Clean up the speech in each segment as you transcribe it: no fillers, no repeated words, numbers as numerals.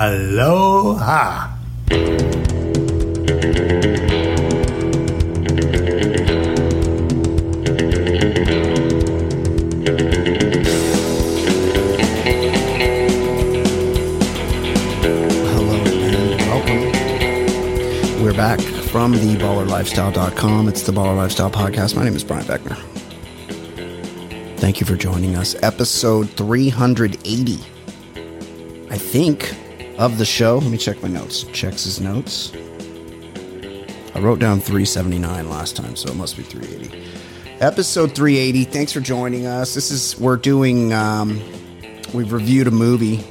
Aloha. We're back from theballerlifestyle.com. It's the Baller Lifestyle Podcast. My name is Brian Beckner. Thank you for joining us. Episode 380, I think, of the show. Let me check my notes. Checks his notes. I wrote down 379 last time, so it must be 380. Episode 380. Thanks for joining us. We're doing, we've reviewed a movie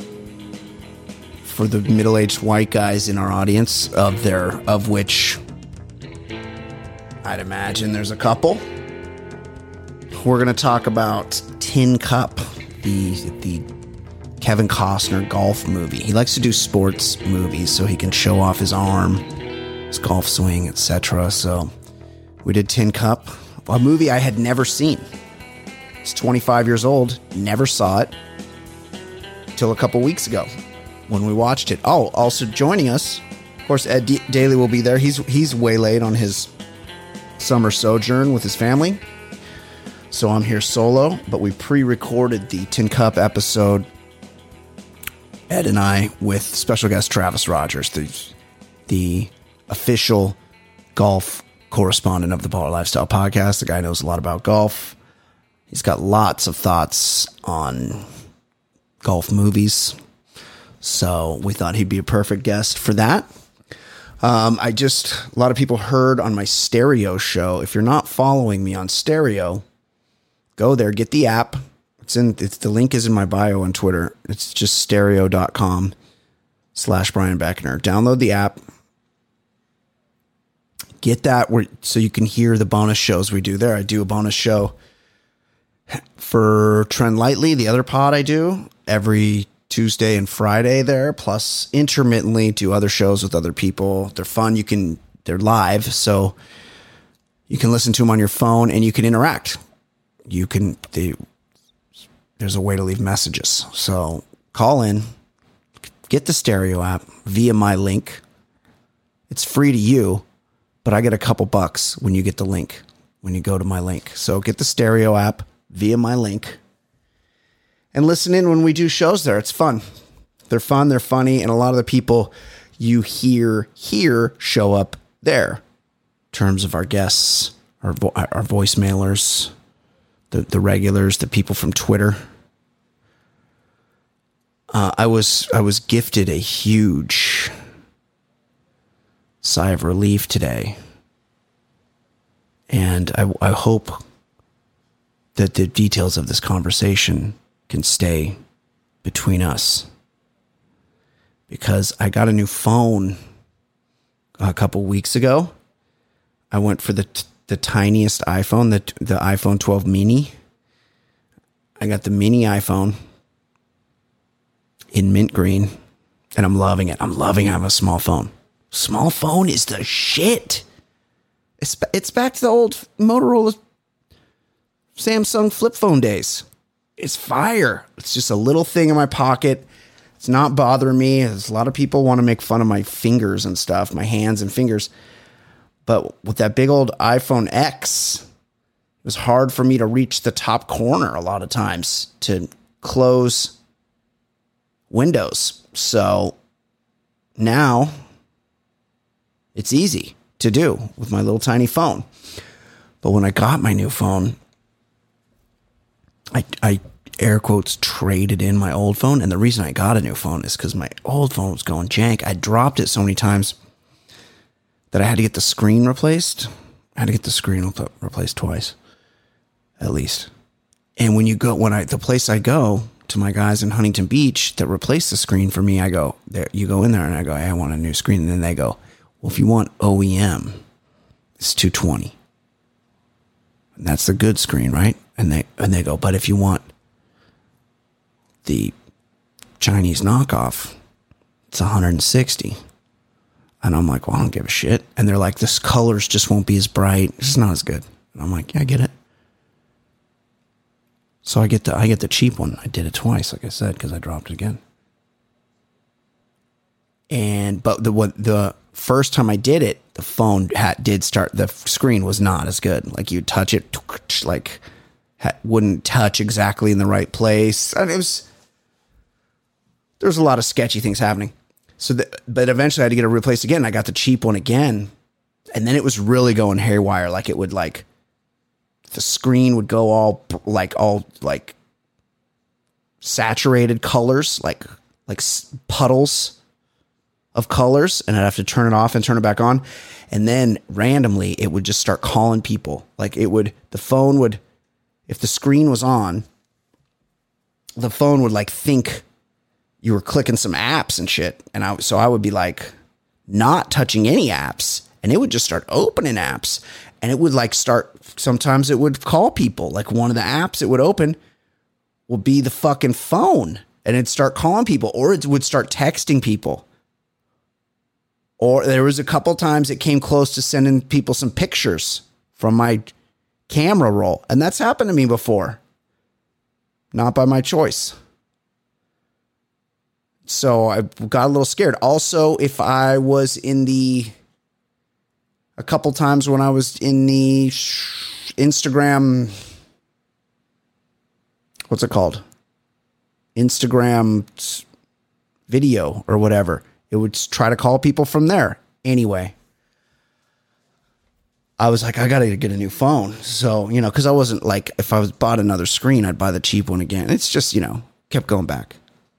for the middle-aged white guys in our audience, of which I'd imagine there's a couple. We're going to talk about Tin Cup, the Kevin Costner golf movie. He likes to do sports movies so he can show off his arm, his golf swing, etc. So we did Tin Cup, a movie I had never seen. It's 25 years old, never saw it till a couple weeks ago when we watched it. Oh, also joining us, of course, Ed Daly will be there. He's waylaid on his summer sojourn with his family. So I'm here solo, but we pre-recorded the Tin Cup episode, Ed and I, with special guest Travis Rogers, the official golf correspondent of the Baller Lifestyle Podcast. The guy knows a lot about golf. He's got lots of thoughts on golf movies. So we thought he'd be a perfect guest for that. A lot of people heard on my Stereo show. If you're not following me on Stereo, go there, get the app. The link is in my bio on Twitter. It's just stereo.com/Brian Beckner. Download the app. Get that so you can hear the bonus shows we do there. I do a bonus show for Trend Lightly, the other pod I do, every Tuesday and Friday there, plus intermittently do other shows with other people. They're fun. They're live, so you can listen to them on your phone and you can interact. There's a way to leave messages. So call in, get the Stereo app via my link. It's free to you, but I get a couple bucks when you get the link, when you go to my link. So get the Stereo app via my link and listen in when we do shows there. It's fun. They're fun. They're funny. And a lot of the people you hear here show up there in terms of our guests, our voicemailers, the regulars, the people from Twitter. I was gifted a huge sigh of relief today. And I hope that the details of this conversation can stay between us, because I got a new phone a couple weeks ago. I went for the tiniest iPhone, the iPhone 12 mini. I got the mini iPhone in mint green, and I'm loving it. I'm loving having a small phone. Small phone is the shit. It's back to the old Motorola Samsung flip phone days. It's fire. It's just a little thing in my pocket. It's not bothering me. There's a lot of people want to make fun of my fingers and stuff, my hands and fingers. But with that big old iPhone X, it was hard for me to reach the top corner a lot of times to close windows. So now it's easy to do with my little tiny phone. But when I got my new phone, I air quotes traded in my old phone. And the reason I got a new phone is because my old phone was going jank. I dropped it so many times that I had to get the screen replaced. I had to get the screen replaced twice, at least. And when the place I go to, my guys in Huntington Beach that replace the screen for me, I go there. You go in there and I go, hey, I want a new screen. And then they go, well, if you want OEM, it's $220. And that's the good screen, right? And they go, but if you want the Chinese knockoff, it's $160. And I'm like, well, I don't give a shit. And they're like, this colors just won't be as bright. It's not as good. And I'm like, yeah, I get it. So I get the cheap one. I did it twice, like I said, because I dropped it again. but the first time I did it, the phone the screen was not as good. Like you'd touch it, like wouldn't touch exactly in the right place. And there was a lot of sketchy things happening. But eventually I had to get it replaced again. I got the cheap one again. And then it was really going haywire. Like it would the screen would go all saturated colors, like puddles of colors. And I'd have to turn it off and turn it back on. And then randomly it would just start calling people. Like the phone would, if the screen was on, the phone would think you were clicking some apps and shit. And I would be not touching any apps, and it would just start opening apps, and it would sometimes it would call people. Like one of the apps it would open would be the fucking phone, and it'd start calling people, or it would start texting people. Or there was a couple times it came close to sending people some pictures from my camera roll. And that's happened to me before. Not by my choice. So I got a little scared. Also, if I was a couple times when I was in the Instagram, what's it called? Instagram video or whatever. It would try to call people from there. Anyway, I was like, I got to get a new phone. So, because I wasn't if I bought another screen, I'd buy the cheap one again. It's just, kept going back.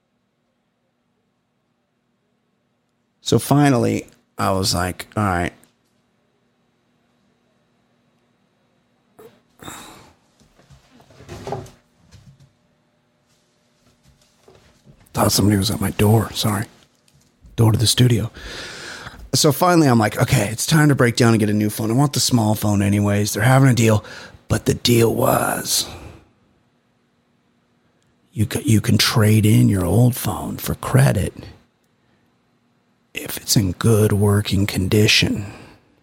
So finally, I was like, all right. Thought somebody was at my door. Sorry. Door to the studio. So finally, I'm like, okay, it's time to break down and get a new phone. I want the small phone anyways. They're having a deal. But the deal was you can trade in your old phone for credit if it's in good working condition.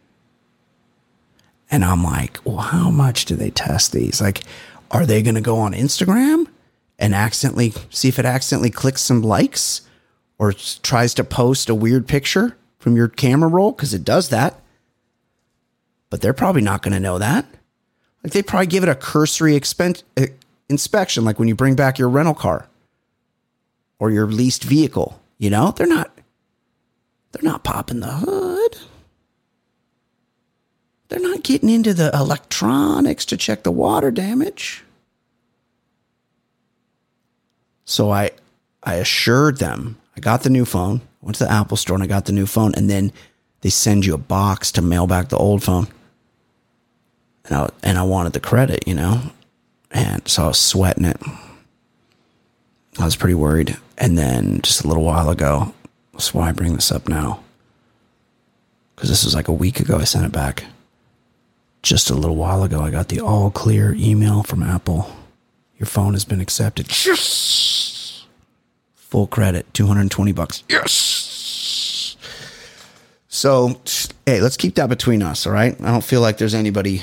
And I'm like, well, how much do they test these? Are they going to go on Instagram and see if it accidentally clicks some likes or tries to post a weird picture from your camera roll? Because it does that. But they're probably not going to know that. They probably give it a cursory inspection, like when you bring back your rental car or your leased vehicle. They're not popping the hood. They're not getting into the electronics to check the water damage. So I assured them, I got the new phone, went to the Apple store and I got the new phone, and then they send you a box to mail back the old phone. And I wanted the credit, and so I was sweating it. I was pretty worried. And then just a little while ago, that's why I bring this up now, because this was a week ago I sent it back. Just a little while ago, I got the all clear email from Apple. Your phone has been accepted. Yes! Full credit, $220. Yes! So, hey, let's keep that between us, all right? I don't feel like there's anybody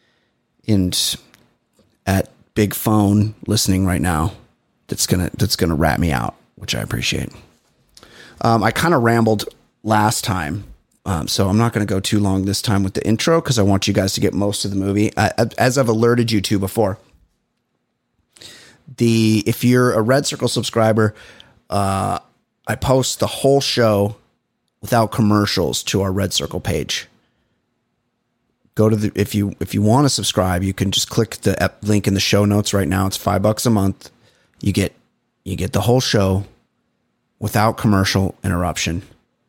at Big Phone listening right now that's gonna rat me out, which I appreciate. I kind of rambled last time, so I'm not going to go too long this time with the intro because I want you guys to get most of the movie. As I've alerted you to before, if you're a Red Circle subscriber, I post the whole show without commercials to our Red Circle page. Go to if you want to subscribe, you can just click the link in the show notes right now. It's $5 a month. You get the whole show without commercial interruption.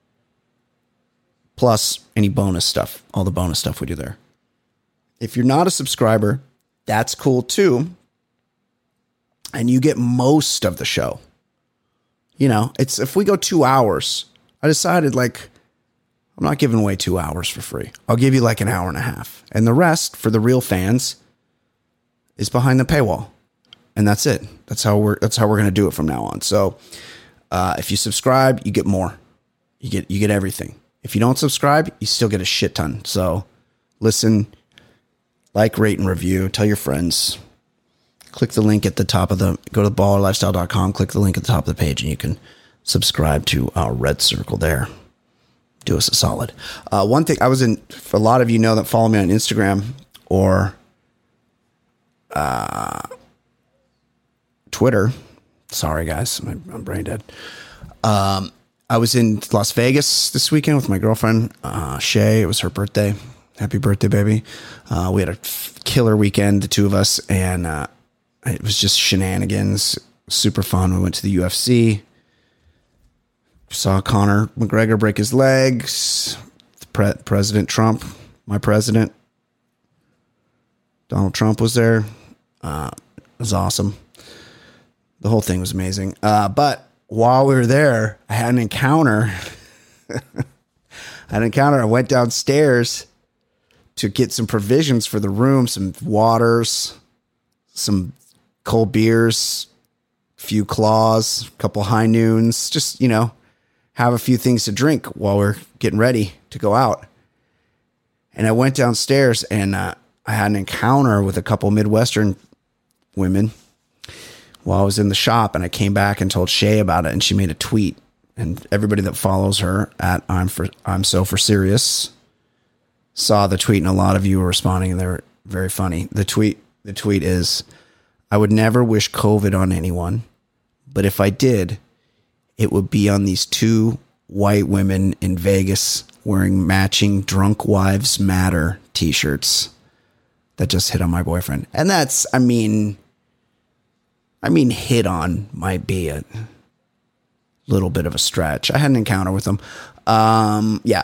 Plus any bonus stuff, all the bonus stuff we do there. If you're not a subscriber, that's cool too. And you get most of the show. It's if we go 2 hours, I decided I'm not giving away 2 hours for free. I'll give you an hour and a half. And the rest for the real fans is behind the paywall. And that's it. That's how we're going to do it from now on. So, if you subscribe, you get more. You get everything. If you don't subscribe, you still get a shit ton. So listen, rate, and review. Tell your friends. Click the link at the top go to ballerlifestyle.com, click the link at the top of the page, and you can subscribe to our Red Circle there. do us a solid. One thing for a lot of you know that follow me on Instagram or Twitter. Sorry, guys, I'm brain dead. I was in Las Vegas this weekend with my girlfriend, Shay. It was her birthday. Happy birthday, baby. We had a killer weekend, the two of us, and it was just shenanigans. Super fun. We went to the UFC. Saw Conor McGregor break his legs. President Trump, my president, Donald Trump was there. It was awesome. The whole thing was amazing. But while we were there, I had an encounter. I went downstairs to get some provisions for the room, some waters, some cold beers, a few claws, a couple high noons, just, have a few things to drink while we're getting ready to go out. And I went downstairs and I had an encounter with a couple Midwestern women while I was in the shop, and I came back and told Shay about it, and she made a tweet. And everybody that follows her at I'm so for serious saw the tweet, and a lot of you were responding, and they were very funny. The tweet is, I would never wish COVID on anyone, but if I did, it would be on these two white women in Vegas wearing matching Drunk Wives Matter t-shirts that just hit on my boyfriend. And that's, I mean, hit on might be a little bit of a stretch. I had an encounter with them. I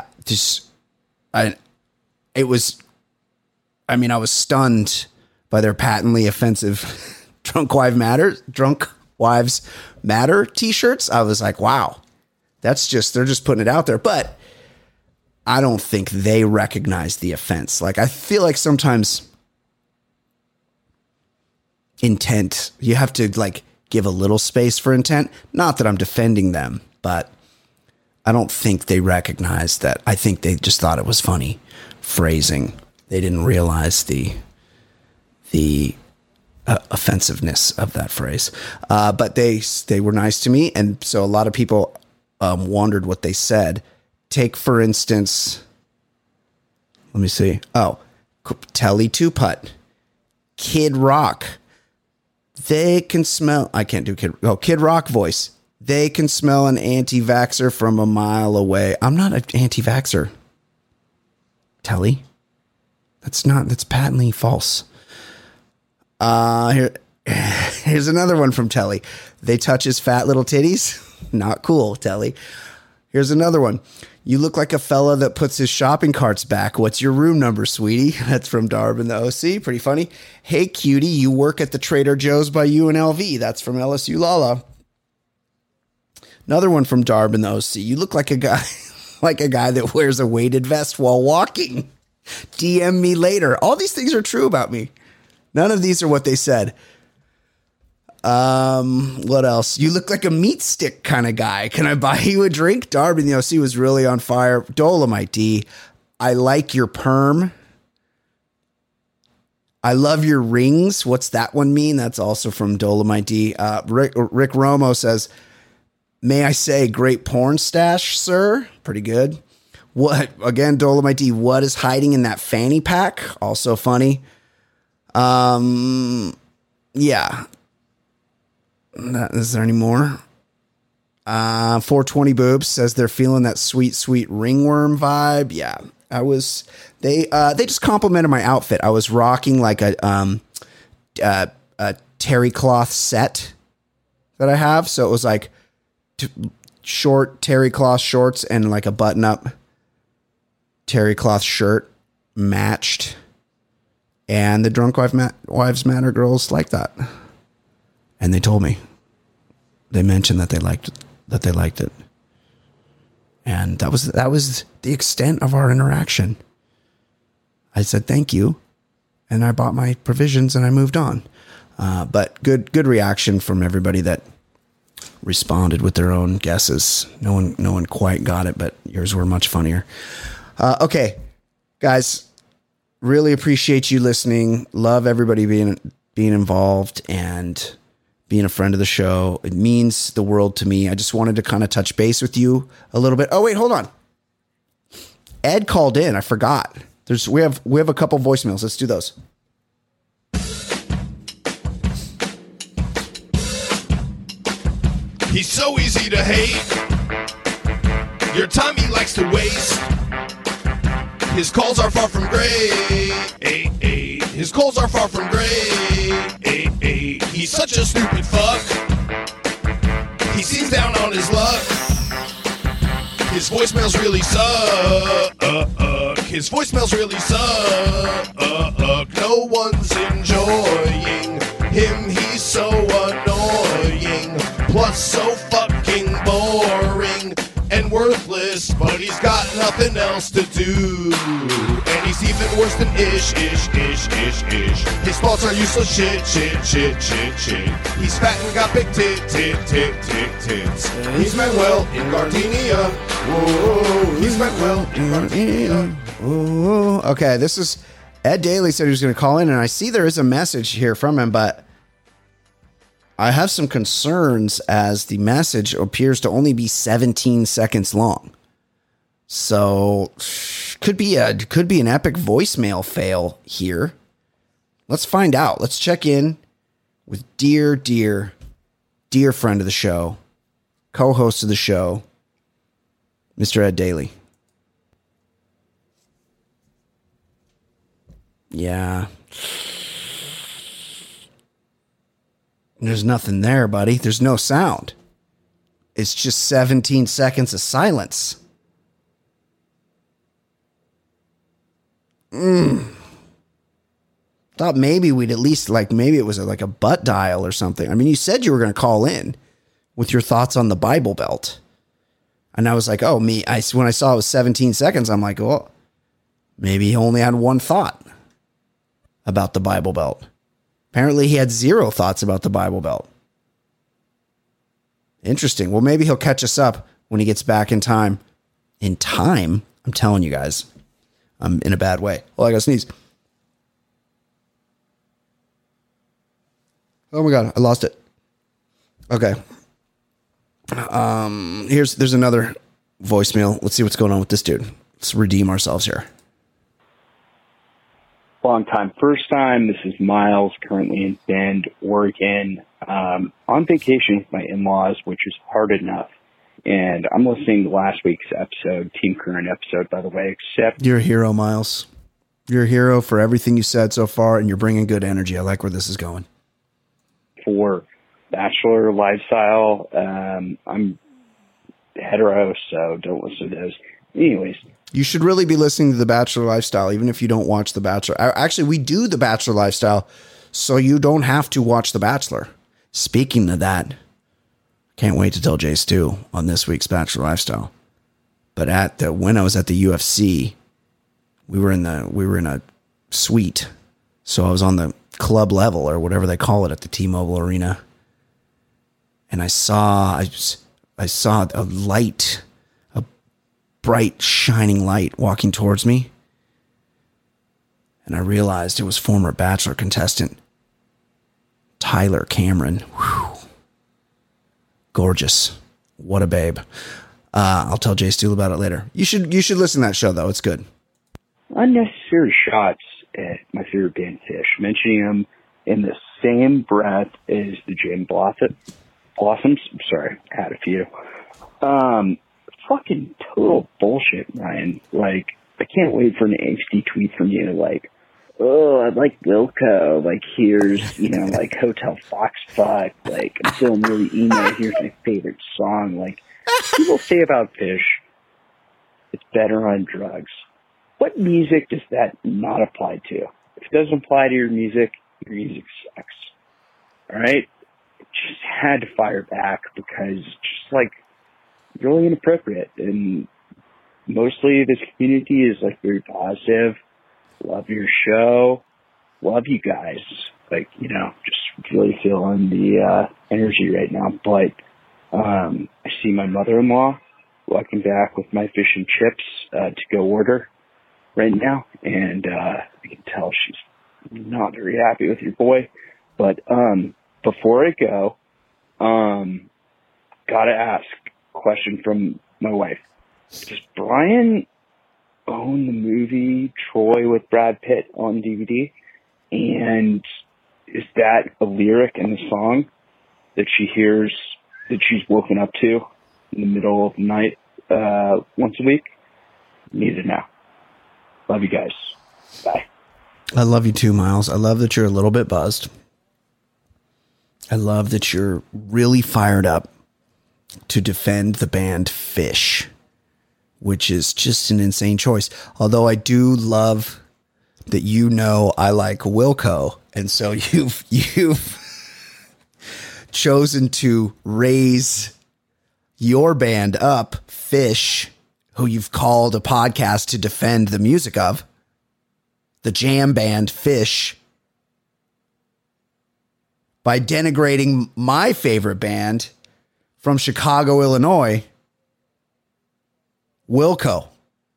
was stunned by their patently offensive Drunk Wives Matter t-shirts. I was like, wow, they're just putting it out there. But I don't think they recognize the offense. Like, I feel like sometimes intent, you have to give a little space for intent. Not that I'm defending them, but I don't think they recognize that. I think they just thought it was funny phrasing. They didn't realize the offensiveness of that phrase. But they were nice to me. And so a lot of people wondered what they said. Take, for instance, let me see. Oh, Telly Two-Putt, Kid Rock. They can smell, I can't do Kid Rock voice. They can smell an anti-vaxxer from a mile away. I'm not an anti-vaxxer, Telly. That's patently false. Here's another one from Telly. They touch his fat little titties. Not cool, Telly. Here's another one. You look like a fella that puts his shopping carts back. What's your room number, sweetie? That's from Darb and the OC. Pretty funny. Hey, cutie, you work at the Trader Joe's by UNLV. That's from LSU Lala. Another one from Darb and the OC. You look like a guy that wears a weighted vest while walking. DM me later. All these things are true about me. None of these are what they said. What else? You look like a meat stick kind of guy. Can I buy you a drink? Darby in the OC was really on fire. Dolomite D. I like your perm. I love your rings. What's that one mean? That's also from Dolomite D. Rick Romo says, may I say great porn stash, sir? Pretty good. What? Again, Dolomite D. What is hiding in that fanny pack? Also funny. Yeah. Is there any more? 420 Boobs says they're feeling that sweet, sweet ringworm vibe. Yeah, they just complimented my outfit. I was rocking like a terry cloth set that I have. So it was like short terry cloth shorts and like a button up terry cloth shirt matched. And the Drunk Wives Matter girls like that. And they told me. They mentioned that they liked it. And that was the extent of our interaction. I said thank you, and I bought my provisions and I moved on. But good reaction from everybody that responded with their own guesses. No one quite got it, but yours were much funnier. Okay, guys, really appreciate you listening. Love everybody being involved and being a friend of the show. It means the world to me. I just wanted to kind of touch base with you a little bit. Oh, wait, hold on. Ed called in. I forgot. We have a couple voicemails. Let's do those. He's so easy to hate. Your time he likes to waste. His calls are far from great. His calls are far from great. He's such a stupid fuck. He seems down on his luck. His voicemails really suck. His voicemails really suck. No one's enjoying him. He's so annoying. Plus so fucking boring and worthless, but he's got nothing else to do. And he's even worse than ish. His thoughts are useless shit. He's fat and got big tits. He's Manuel in Gardenia. Whoa, he's Manuel in Gardenia. Whoa. Okay, this is Ed Daly said he was going to call in, and I see there is a message here from him, but I have some concerns as the message appears to only be 17 seconds long. So could be an epic voicemail fail here. Let's find out. Let's check in with dear friend of the show, co-host of the show, Mr. Ed Daly. Yeah. There's nothing there, buddy. There's no sound. It's just 17 seconds of silence. Thought maybe we'd at least maybe it was like a butt dial or something. I mean, you said you were going to call in with your thoughts on the Bible Belt. And I was like, when I saw it was 17 seconds, I'm like, well, maybe he only had one thought about the Bible Belt. Apparently he had zero thoughts about the Bible Belt. Interesting. Well, maybe he'll catch us up when he gets back in time. In time? I'm telling you guys, I'm in a bad way. Oh, I gotta sneeze. Oh my God, I lost it. Okay. There's another voicemail. Let's see what's going on with this dude. Let's redeem ourselves here. Long time, first time. This is Miles, currently in Bend, Oregon, on vacation with my in-laws, which is hard enough. And I'm listening to last week's episode, Team Current episode, by the way, except... You're a hero, Miles. You're a hero for everything you said so far, and you're bringing good energy. I like where this is going. For Bachelor lifestyle, I'm hetero, so don't listen to those. Anyways... You should really be listening to The Bachelor Lifestyle, even if you don't watch The Bachelor. Actually, we do The Bachelor Lifestyle, so you don't have to watch The Bachelor. Speaking of that, can't wait to tell Jay Stu on this week's Bachelor Lifestyle. But when I was at the UFC, we were in a suite, so I was on the club level or whatever they call it at the T-Mobile Arena, and I saw a light. Bright, shining light walking towards me. And I realized it was former Bachelor contestant Tyler Cameron. Whew. Gorgeous. What a babe. I'll tell Jay Steele about it later. You should listen to that show, though. It's good. Unnecessary shots at my favorite band, Fish, mentioning them in the same breath as the Jim Blossoms. I'm sorry, I had a few. Fucking total bullshit, Ryan. Like, I can't wait for an angsty tweet from you, like, oh, I like Wilco. Like, here's, like Hotel Foxfuck. Like, I'm feeling really emo. Here's my favorite song. Like, people say about Fish, it's better on drugs. What music does that not apply to? If it doesn't apply to your music sucks. All right? It just had to fire back because just like really inappropriate. And mostly this community is like very positive. Love your show. Love you guys. Like, just really feeling the energy right now. But I see my mother-in-law walking back with my fish and chips to go order right now. And I can tell she's not very happy with your boy. But before I go, gotta ask a question from my wife. Does Brian own the movie Troy with Brad Pitt on DVD. And is that a lyric in the song that she hears, that she's woken up to in the middle of the night once a week? Need to know. Love you guys. Bye. I love you too, Miles. I love that you're a little bit buzzed. I love that you're really fired up to defend the band Fish, which is just an insane choice. Although I do love that I like Wilco, and so you've chosen to raise your band up, Fish, who you've called a podcast to defend the music of, the jam band Fish, by denigrating my favorite band from Chicago, Illinois, Wilco.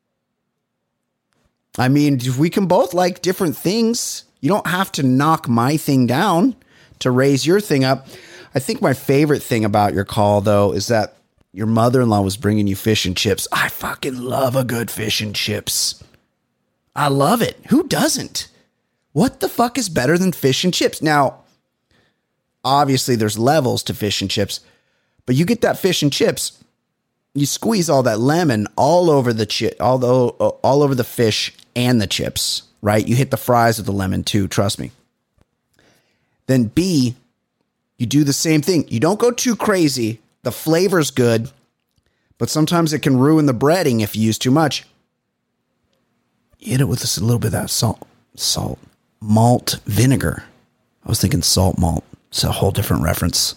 I mean, we can both like different things. You don't have to knock my thing down to raise your thing up. I think my favorite thing about your call, though, is that your mother-in-law was bringing you fish and chips. I fucking love a good fish and chips. I love it. Who doesn't? What the fuck is better than fish and chips? Now, obviously, there's levels to fish and chips, but you get that fish and chips, you squeeze all that lemon all over the all over the fish and the chips, right? You hit the fries with the lemon too, trust me. Then B, you do the same thing. You don't go too crazy. The flavor's good, but sometimes it can ruin the breading if you use too much. You hit it with a little bit of that malt vinegar. I was thinking salt malt. It's a whole different reference.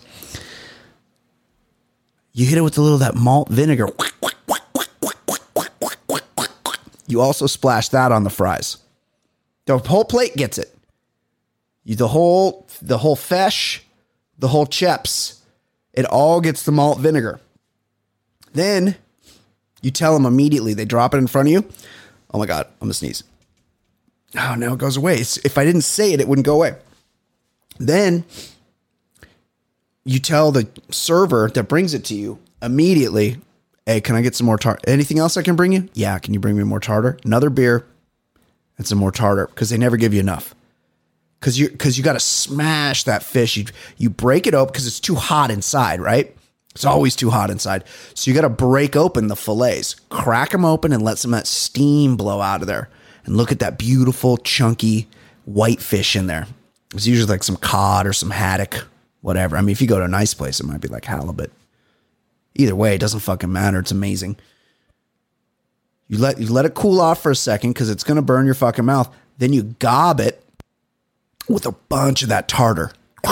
You hit it with a little of that malt vinegar. You also splash that on the fries. The whole plate gets it. The whole fish, the whole chips, it all gets the malt vinegar. Then you tell them immediately. They drop it in front of you. Oh my God, I'm gonna sneeze. Oh, now it goes away. If I didn't say it, it wouldn't go away. Then you tell the server that brings it to you immediately, hey, can I get some more tartar? Anything else I can bring you? Yeah, can you bring me more tartar? Another beer and some more tartar, because they never give you enough. Because you got to smash that fish. You break it open because it's too hot inside, right? It's always too hot inside. So you got to break open the fillets, crack them open, and let some of that steam blow out of there. And look at that beautiful, chunky white fish in there. It's usually like some cod or some haddock, whatever. I mean, if you go to a nice place, it might be like halibut. Either way, it doesn't fucking matter. It's amazing. You let it cool off for a second because it's going to burn your fucking mouth. Then you gob it with a bunch of that tartar.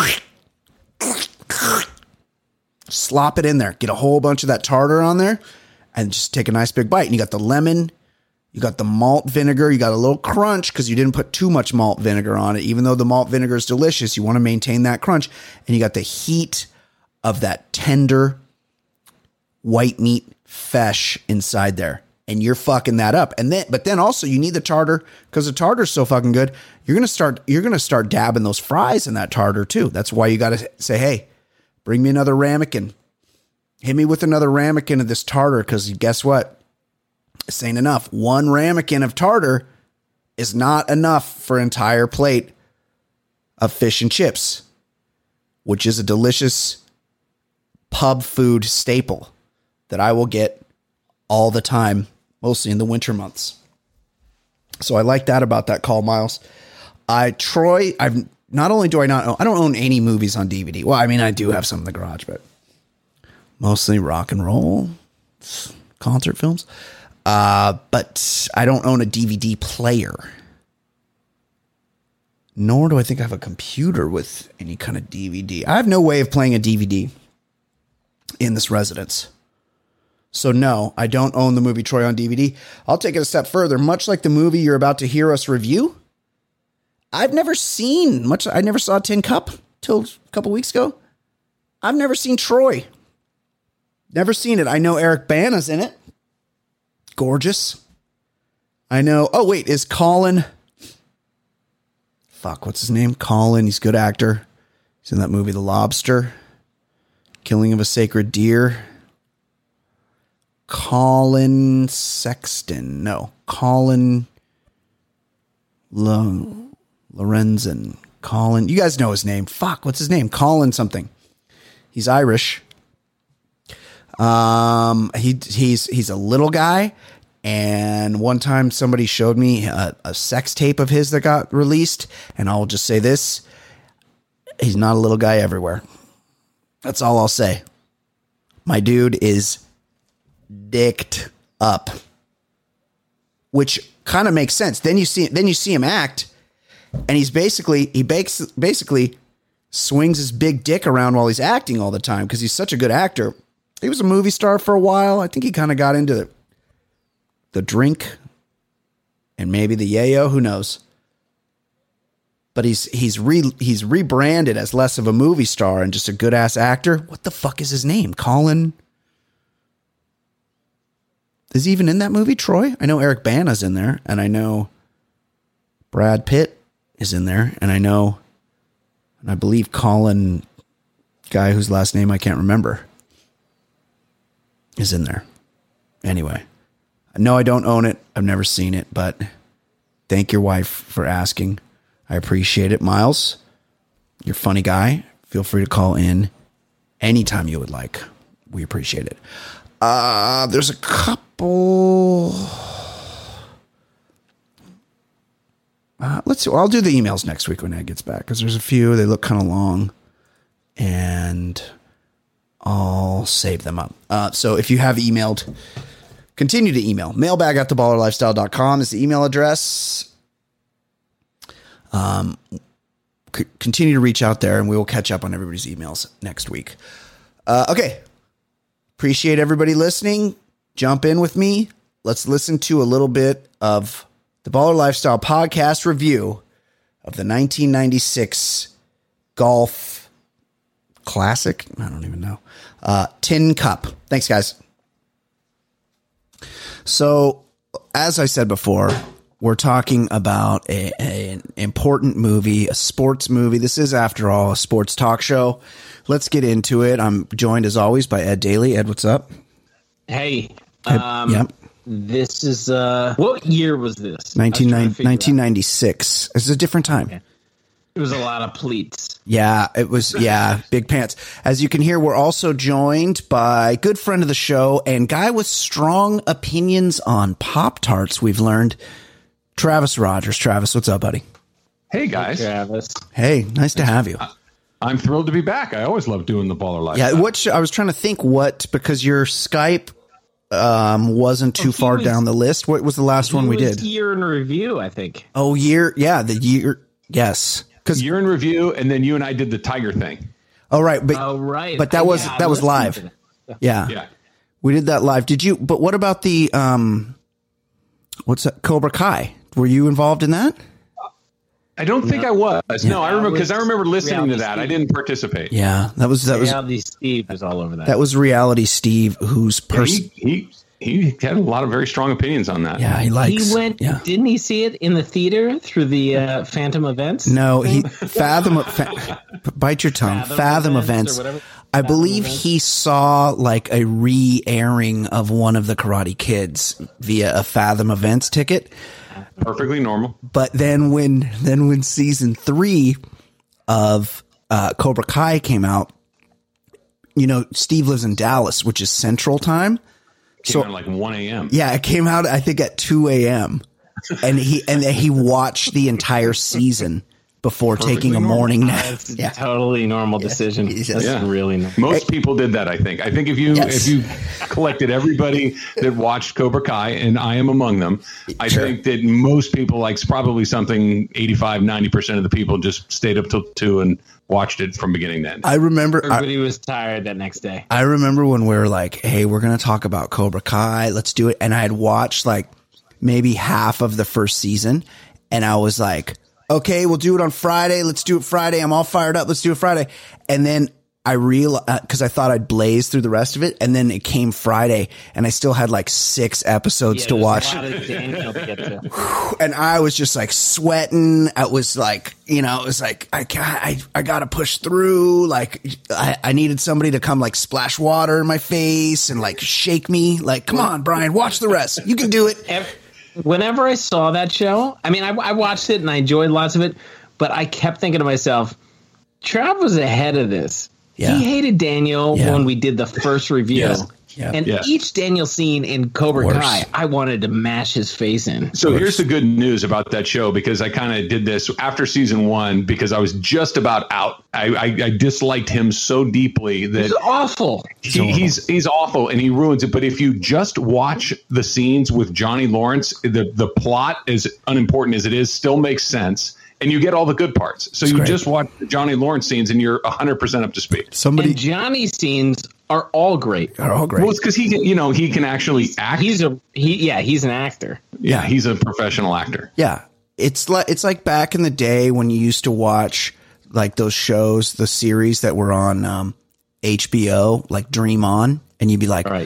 Slop it in there. Get a whole bunch of that tartar on there and just take a nice big bite. And you got the lemon, you got the malt vinegar, you got a little crunch because you didn't put too much malt vinegar on it. Even though the malt vinegar is delicious, you want to maintain that crunch. And you got the heat of that tender white meat fish inside there. And you're fucking that up. But then also you need the tartar because the tartar's so fucking good. You're going to start dabbing those fries in that tartar too. That's why you got to say, hey, bring me another ramekin. Hit me with another ramekin of this tartar because guess what? This ain't enough. One ramekin of tartar is not enough for an entire plate of fish and chips, which is a delicious pub food staple that I will get all the time, mostly in the winter months. So I like that about that call, Miles. Not only do I don't own any movies on DVD. Well, I mean, I do have some in the garage, but mostly rock and roll concert films. But I don't own a DVD player. Nor do I think I have a computer with any kind of DVD. I have no way of playing a DVD in this residence. So no, I don't own the movie Troy on DVD. I'll take it a step further. Much like the movie you're about to hear us review, I've never seen much. I never saw Tin Cup till a couple weeks ago. I've never seen Troy. Never seen it. I know Eric Bana's in it. Gorgeous. I know. Oh, wait. Is Colin. Fuck. What's his name? Colin. He's a good actor. He's in that movie, The Lobster. Killing of a Sacred Deer. Colin Sexton. No, Colin Lorenzen. Colin. You guys know his name. Fuck, what's his name? Colin something. He's Irish. He's a little guy. And one time somebody showed me a sex tape of his that got released. And I'll just say this. He's not a little guy everywhere. That's all I'll say. My dude is dicked up, which kind of makes sense. Then you see him act, and he basically swings his big dick around while he's acting all the time because he's such a good actor. He was a movie star for a while. I think he kind of got into the drink and maybe the yayo, who knows. But he's rebranded as less of a movie star and just a good ass actor. What the fuck is his name? Colin. Is he even in that movie, Troy? I know Eric Bana's in there, and I know Brad Pitt is in there, and I believe Colin, guy whose last name I can't remember, is in there. Anyway, no, I don't own it. I've never seen it, but thank your wife for asking. I appreciate it. Miles, you're a funny guy. Feel free to call in anytime you would like. We appreciate it. There's a couple. Let's see. I'll do the emails next week when Ed gets back because there's a few. They look kind of long, and I'll save them up. So if you have emailed, continue to email. Mailbag@theballerlifestyle.com is the email address. Continue to reach out there, and we will catch up on everybody's emails next week. Okay. Appreciate everybody listening. Jump in with me. Let's listen to a little bit of the Baller Lifestyle podcast review of the 1996 Golf Classic. I don't even know. Tin Cup. Thanks, guys. So, as I said before, we're talking about an important movie, a sports movie. This is, after all, a sports talk show. Let's get into it. I'm joined, as always, by Ed Daly. Ed, what's up? Hey. Yep. This is, what year was this? 1996. This is a different time. Okay. It was a lot of pleats. Yeah, it was. Yeah, big pants. As you can hear, we're also joined by good friend of the show and guy with strong opinions on Pop-Tarts, we've learned, Travis Rogers. Travis, what's up, buddy? Hey, guys. Hey, Travis. Hey, nice to have you. I'm thrilled to be back. I always love doing the Baller Life. Yeah, I was trying to think because your Skype wasn't too far down the list. What was the last one we did? Year in review, I think. Oh, year. Yeah, the year. Yes. Year in review, and then you and I did the Tiger thing. Oh, right. Right. But that was live. Yeah. We did that live. Did you? But what about the what's that? Cobra Kai? Were you involved in that? I don't think I was. Yeah. No, I remember because I remember listening to that. Steve. I didn't participate. Yeah, that was Reality Steve was all over that. That was Reality Steve, who's he had a lot of very strong opinions on that. Yeah, he likes. He went. Yeah. Didn't he see it in the theater through the Phantom Events? No, bite your tongue. Fathom Events. I believe he saw like a re-airing of one of the Karate Kids via a Fathom Events ticket. Perfectly normal. But then when season 3 of Cobra Kai came out, Steve lives in Dallas, which is Central Time. Came out at like 1 a.m. Yeah, it came out, I think, at 2 a.m. and he watched the entire season before taking a morning nap. That's a totally normal decision. That's really normal. Most people did that, I think. I think if you collected everybody that watched Cobra Kai, and I am among them, I think that most people, probably something 85-90% of the people just stayed up till 2 and watched it from beginning to end. I remember everybody was tired that next day. I remember when we were like, hey, we're going to talk about Cobra Kai. Let's do it. And I had watched maybe half of the first season, and I was like, okay, we'll do it on Friday. Let's do it Friday. I'm all fired up. Let's do it Friday. And then I realized, because I thought I'd blaze through the rest of it, and then it came Friday, and I still had like 6 episodes to watch. A lot of Daniel to get to. And I was just like sweating. I was like, it was like, I got to push through. Like, I needed somebody to come like splash water in my face and like shake me. Like, come on, Brian, watch the rest. You can do it. Whenever I saw that show, I mean, I watched it and I enjoyed lots of it, but I kept thinking to myself, Trav was ahead of this. Yeah. He hated Daniel when we did the first review. Yes. Yeah. And each Daniel scene in Cobra Kai, I wanted to mash his face in. So here's the good news about that show, because I kind of did this after season 1 because I was just about out. I disliked him so deeply that He's awful. He's awful and he ruins it. But if you just watch the scenes with Johnny Lawrence, the plot, as unimportant as it is, still makes sense. And you get all the good parts. So you just watch the Johnny Lawrence scenes and you're 100% up to speed. And Johnny's scenes are all great. Well, it's because he can actually act. He's an actor. Yeah, he's a professional actor. Yeah. It's like back in the day when you used to watch like those shows, the series that were on HBO, like Dream On, and you'd be like, right.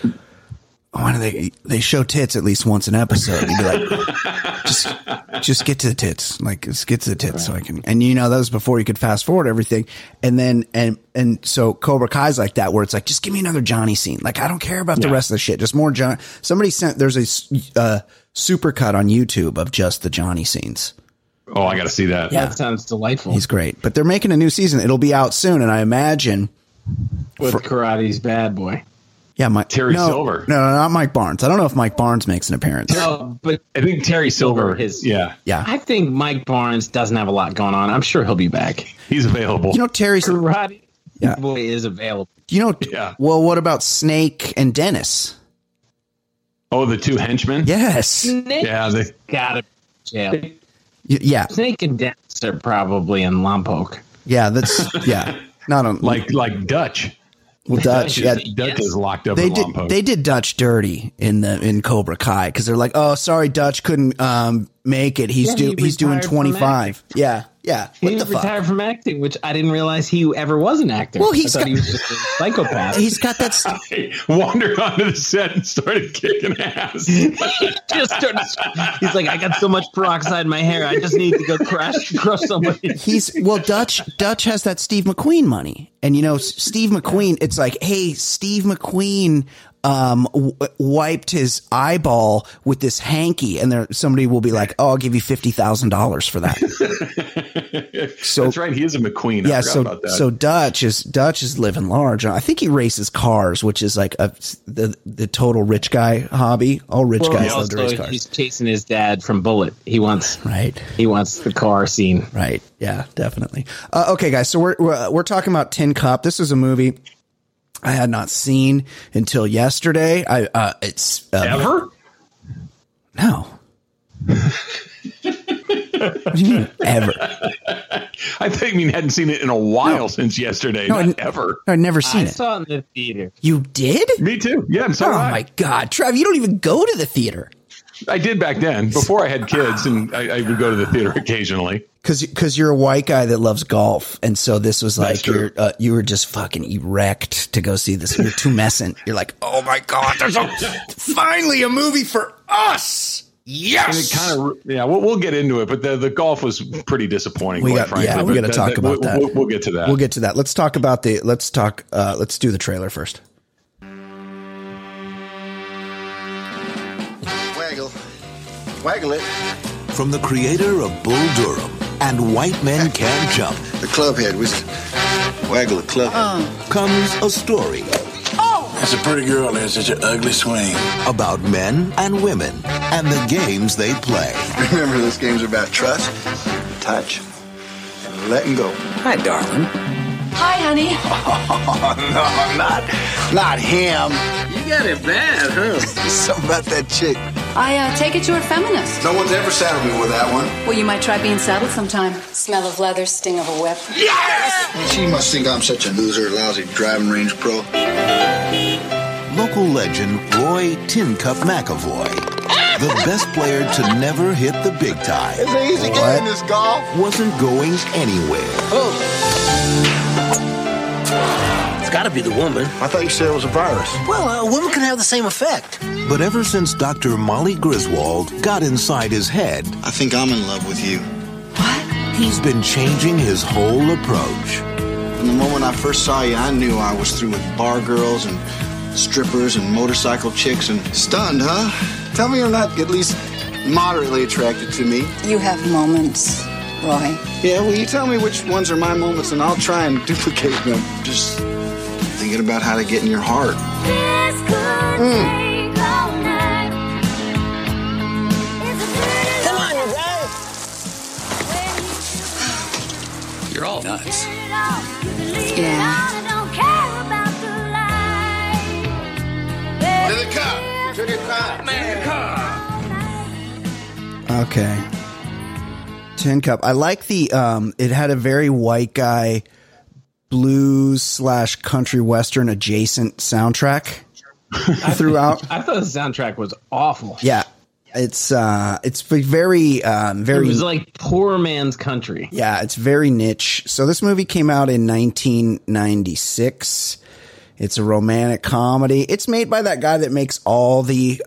Why do they show tits at least once an episode? You'd be like, just get to the tits. Like, just get to the tits so I can. And that was before you could fast forward everything. And then and so Cobra Kai's like that, where it's like, just give me another Johnny scene. Like, I don't care about the rest of the shit. Just more John. Somebody there's a super cut on YouTube of just the Johnny scenes. Oh, I got to see that. Yeah, that sounds delightful. He's great. But they're making a new season. It'll be out soon, and I imagine with Karate's bad boy. Yeah, Terry Silver. No, not Mike Barnes. I don't know if Mike Barnes makes an appearance. No, but I think Terry Silver. Yeah. I think Mike Barnes doesn't have a lot going on. I'm sure he'll be back. He's available. Terry Karate boy is available. Well, what about Snake and Dennis? Oh, the 2 henchmen? Yes. Snake they got to jail. Yeah. Snake and Dennis are probably in Lompoc. Yeah, that's not on like Dutch. Well, Dutch is locked up. They did Dutch dirty in Cobra Kai because they're like, oh, sorry, Dutch couldn't make it. He's doing 25. Yeah. He retired from acting, which I didn't realize he ever was an actor. Well, I thought he was just a psychopath. He's got that. I wandered onto the set and started kicking ass. He just started. He's like, I got so much peroxide in my hair. I just need to go crush somebody. Dutch has that Steve McQueen money, and Steve McQueen. It's like, hey, Steve McQueen wiped his eyeball with this hanky, and somebody will be like, "Oh, I'll give you $50,000 for that." So that's right. He is a McQueen. Yeah. So Dutch is living large. I think he races cars, which is like the total rich guy hobby. All rich guys love to race cars. He's chasing his dad from Bullet. He wants the car scene. Right. Yeah. Definitely. Okay, guys. So we're talking about Tin Cup. This is a movie I had not seen until yesterday. It's ever? No. What do you mean ever? I think you hadn't seen it in a while since yesterday. No, ever. I'd never seen it. I saw it in the theater. You did? Me too. Yeah. Oh my God, Trev! You don't even go to the theater. I did back then, before I had kids, and I would go to the theater occasionally. Because you're a white guy that loves golf, and so this was like you were just fucking erect to go see this. You're tumescent. You're like, oh my God, there's finally a movie for us. Yes. And it kind of we'll get into it, but the golf was pretty disappointing. Frankly. Yeah, we're going to talk about that. We'll get to that. We'll get to that. Let's talk about let's do the trailer first. Waggle it. From the creator of Bull Durham and White Men Can't Jump. The clubhead was Waggle the clubhead. Comes a story. Oh! That's a pretty girl and such an ugly swing. About men and women and the games they play. Remember, this game's about trust, touch, and letting go. Hi, darling. Hi, honey. Oh, no, not him. You got it bad, huh? Something about that chick. I take it you're a feminist. No one's ever saddled me with that one. Well, you might try being saddled sometime. Smell of leather, sting of a whip. Yes! She must think I'm such a loser, lousy driving range pro. Local legend Roy Tin Cup McAvoy, the best player to never hit the big time. It's an easy game, this golf. Wasn't going anywhere. Oh. gotta be the woman. I thought you said it was a virus. Well, a woman can have the same effect. But ever since Dr. Molly Griswold got inside his head, I think I'm in love with you. he's been changing his whole approach. From the moment I first saw you, I knew I was through with bar girls and strippers and motorcycle chicks and stunned, huh? Tell me you're not at least moderately attracted to me. You have moments, Roy. Yeah, well, you tell me which ones are my moments and I'll try and duplicate them. Just thinking about how to get in your heart. Come on, you guys. You're all nuts. Yeah. To the car. To the car. Okay. Tin Cup. I like the it had a very white guy blues / country western adjacent soundtrack throughout. I thought the soundtrack was awful. Yeah. It's very It was like poor man's country. Yeah, it's very niche. So this movie came out in 1996. It's a romantic comedy. It's made by that guy that makes all the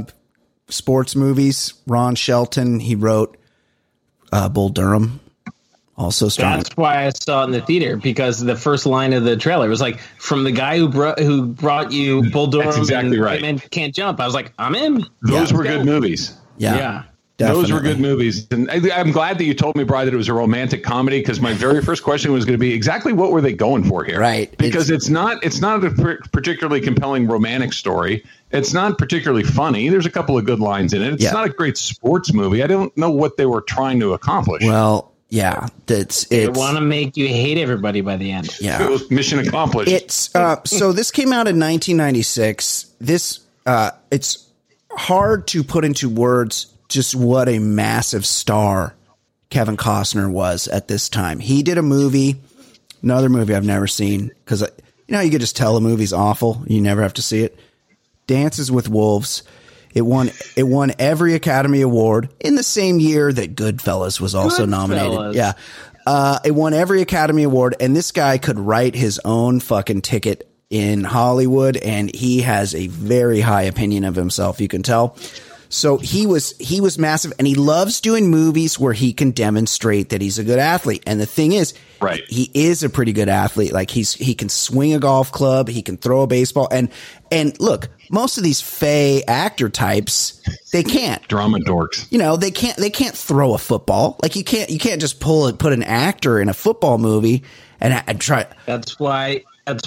sports movies, Ron Shelton. He wrote Bull Durham. Also strong. That's why I saw it in the theater, because the first line of the trailer was like, from the guy who brought you Bull Durham. That's exactly and right. Man Can't Jump. I was like, I'm in. Those were good movies. Yeah. Those were good movies. And I'm glad that you told me, Brian, that it was a romantic comedy, because my very first question was going to be exactly what were they going for here? Right. Because it's not a particularly compelling romantic story. It's not particularly funny. There's a couple of good lines in it. It's not a great sports movie. I don't know what they were trying to accomplish. Well, yeah, they want to make you hate everybody by the end. Yeah. It was mission accomplished. It's so this came out in 1996. This it's hard to put into words just what a massive star Kevin Costner was at this time. He did another movie I've never seen, because you could just tell a movie's awful. You never have to see it. Dances with Wolves. It won every Academy Award in the same year that Goodfellas was also nominated. Yeah. It won every Academy Award, and this guy could write his own fucking ticket in Hollywood, and he has a very high opinion of himself, you can tell. So he was massive, and he loves doing movies where he can demonstrate that he's a good athlete. And the thing is, right, he is a pretty good athlete. Like he can swing a golf club, he can throw a baseball, and look, most of these fey actor types, they can't. Drama dorks. They can't throw a football. Like you can't just put an actor in a football movie and try. That's why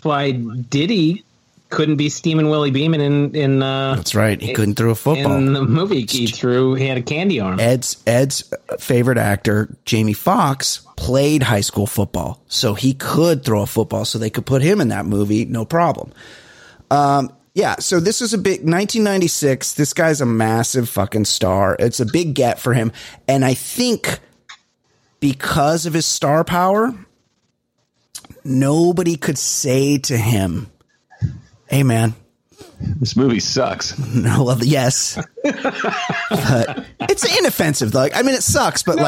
Diddy couldn't be Steamin' Willie Beeman in that's right. He couldn't throw a football in the movie. He had a candy arm. Ed's favorite actor, Jamie Foxx, played high school football, so he could throw a football. So they could put him in that movie, no problem. Yeah. So this was a big 1996. This guy's a massive fucking star. It's a big get for him, and I think because of his star power, nobody could say to him, "Hey, man, this movie sucks." No, well, yes, but it's inoffensive. Like, I mean, it sucks, but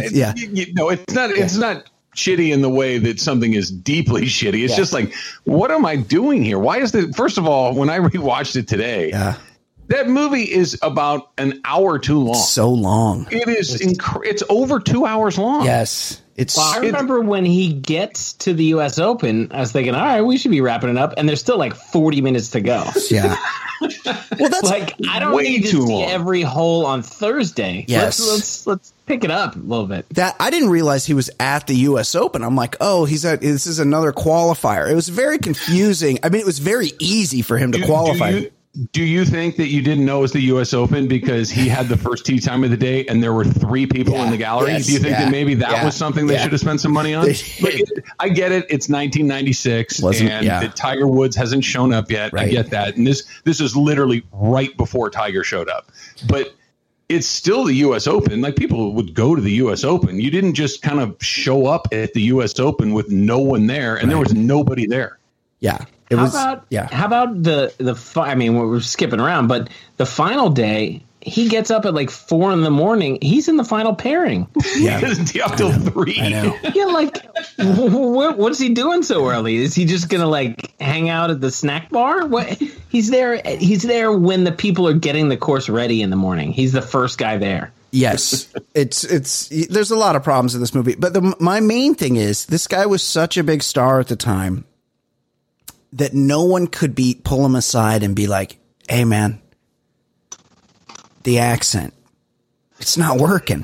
it's not shitty in the way that something is deeply shitty. It's just like, what am I doing here? Why is the first of all, when I rewatched it today, that movie is about an hour too long. So long. It is. It's over 2 hours long. Yes. I remember when he gets to the U.S. Open, I was thinking, all right, we should be wrapping it up. And there's still like 40 minutes to go. Yeah. Well, that's like, I don't need to see every hole on Thursday. Yes. Let's pick it up a little bit. That I didn't realize he was at the U.S. Open. I'm like, oh, this is another qualifier. It was very confusing. I mean, it was very easy for him to qualify. Do you think that you didn't know it was the U.S. Open because he had the first tee time of the day and there were 3 people in the gallery? Yes, Do you think that maybe that was something they should have spent some money on? I get it. It's 1996 and that Tiger Woods hasn't shown up yet. Right. I get that. And this is literally right before Tiger showed up. But it's still the U.S. Open. Like, people would go to the U.S. Open. You didn't just kind of show up at the U.S. Open with no one there, and there was nobody there. Yeah. How about the I mean, we're skipping around, but the final day, he gets up at like 4 a.m. He's in the final pairing. Yeah, he doesn't up till 3. I know. Yeah, like what's he doing so early? Is he just gonna like hang out at the snack bar? What? He's there when the people are getting the course ready in the morning. He's the first guy there. Yes, it's there's a lot of problems in this movie, but my main thing is this guy was such a big star at the time that no one could pull him aside and be like, "Hey, man, the accent, it's not working.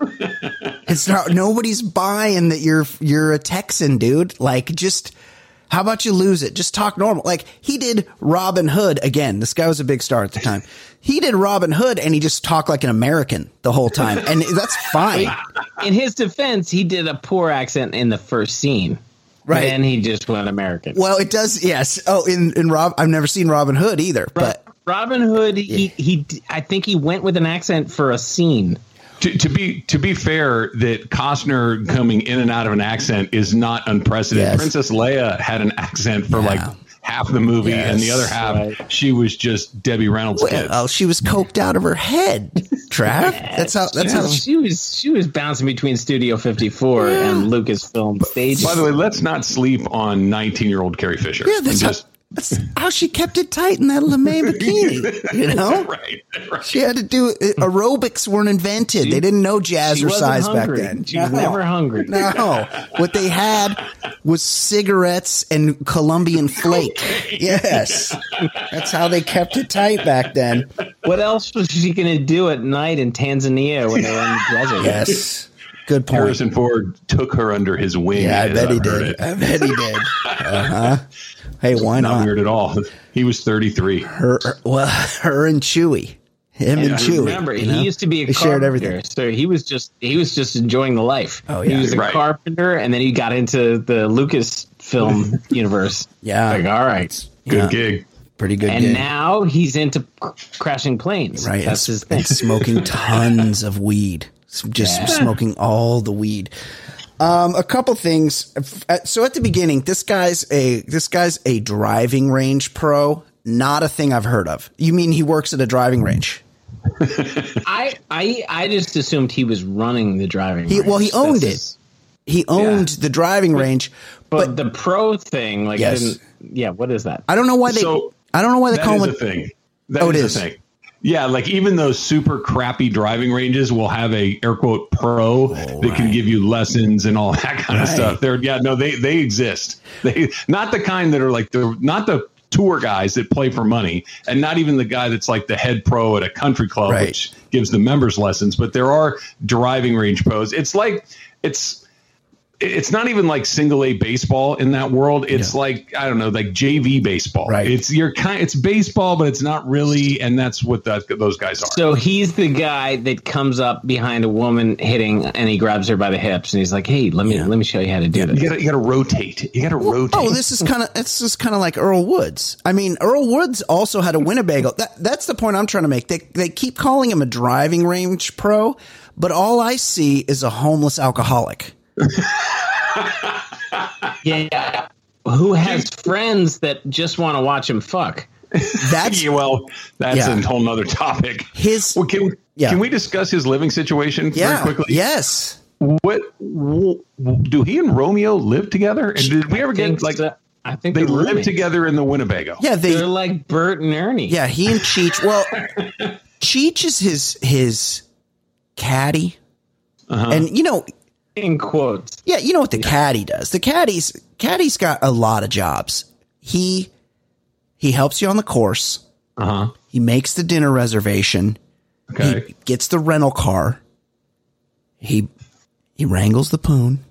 It's not. Nobody's buying that you're a Texan, dude. Like, just how about you lose it? Just talk normal." Like he did Robin Hood again. This guy was a big star at the time. He did Robin Hood and he just talked like an American the whole time. And that's fine. In his defense, he did a poor accent in the first scene. Right. Then he just went American. Well, it does. Yes. Oh, in I've never seen Robin Hood either, but Robin Hood, he I think he went with an accent for a scene. To be fair, that Costner coming in and out of an accent is not unprecedented. Yes. Princess Leia had an accent for like half the movie, and the other half she was just Debbie Reynolds' kid. Oh, she was coked out of her head, Trav. That's how she was bouncing between Studio 54 and Lucasfilm stages. By the way, let's not sleep on 19-year-old Carrie Fisher. Yeah, that's how she kept it tight in that LeMay bikini, you know? Right. She had to do aerobics weren't invented. They didn't know jazzercise back then. She was never hungry. No. What they had was cigarettes and Colombian flake. Yes. That's how they kept it tight back then. What else was she going to do at night in Tanzania when they were in the desert? Yes. Good point. Harrison Ford took her under his wing. Yeah, I bet he did. Uh-huh. Hey, why not? Not weird at all. He was 33. Her and Chewie. Him and Chewie. Remember, he used to be a carpenter, so he was just enjoying the life. Oh, yeah. He was a carpenter, and then he got into the Lucasfilm universe. Yeah. Like, all right. Good gig. Pretty good and gig. Now he's into crashing planes. Right. That's his thing. Smoking tons of weed. Just smoking all the weed. A couple things. So at the beginning, this guy's a driving range pro. Not a thing I've heard of. You mean he works at a driving range? I just assumed he was running the driving range. Well, he owned it. He owned the driving range. But the pro thing, like, yes. What is that? I don't know why they call it a thing. It is a thing. Yeah, like even those super crappy driving ranges will have a air quote pro that can give you lessons and all that kind of stuff. They exist. They not the kind that are like not the tour guys that play for money, and not even the guy that's like the head pro at a country club, which gives the members lessons. But there are driving range pros. It's not even like single A baseball in that world. It's like, I don't know, like JV baseball. Right. It's baseball, but it's not really. And that's what those guys are. So he's the guy that comes up behind a woman hitting and he grabs her by the hips and he's like, hey, let me show you how to do this. You got to rotate. You got to rotate. Oh, this is kind of like Earl Woods. I mean, Earl Woods also had a Winnebago. That's the point I'm trying to make. They keep calling him a driving range pro, but all I see is a homeless alcoholic. Yeah, who has friends that just want to watch him fuck? That's a whole nother topic. Can we discuss his living situation very quickly? Yes. What do he and Romeo live together? And did we ever get like? I think they live together in the Winnebago. Yeah, they're like Bert and Ernie. Yeah, he and Cheech. Well, Cheech is his caddy, and in quotes. Yeah, you know what the caddy does. The caddy's got a lot of jobs. He helps you on the course. He makes the dinner reservation. Okay. He gets the rental car. He wrangles the poon.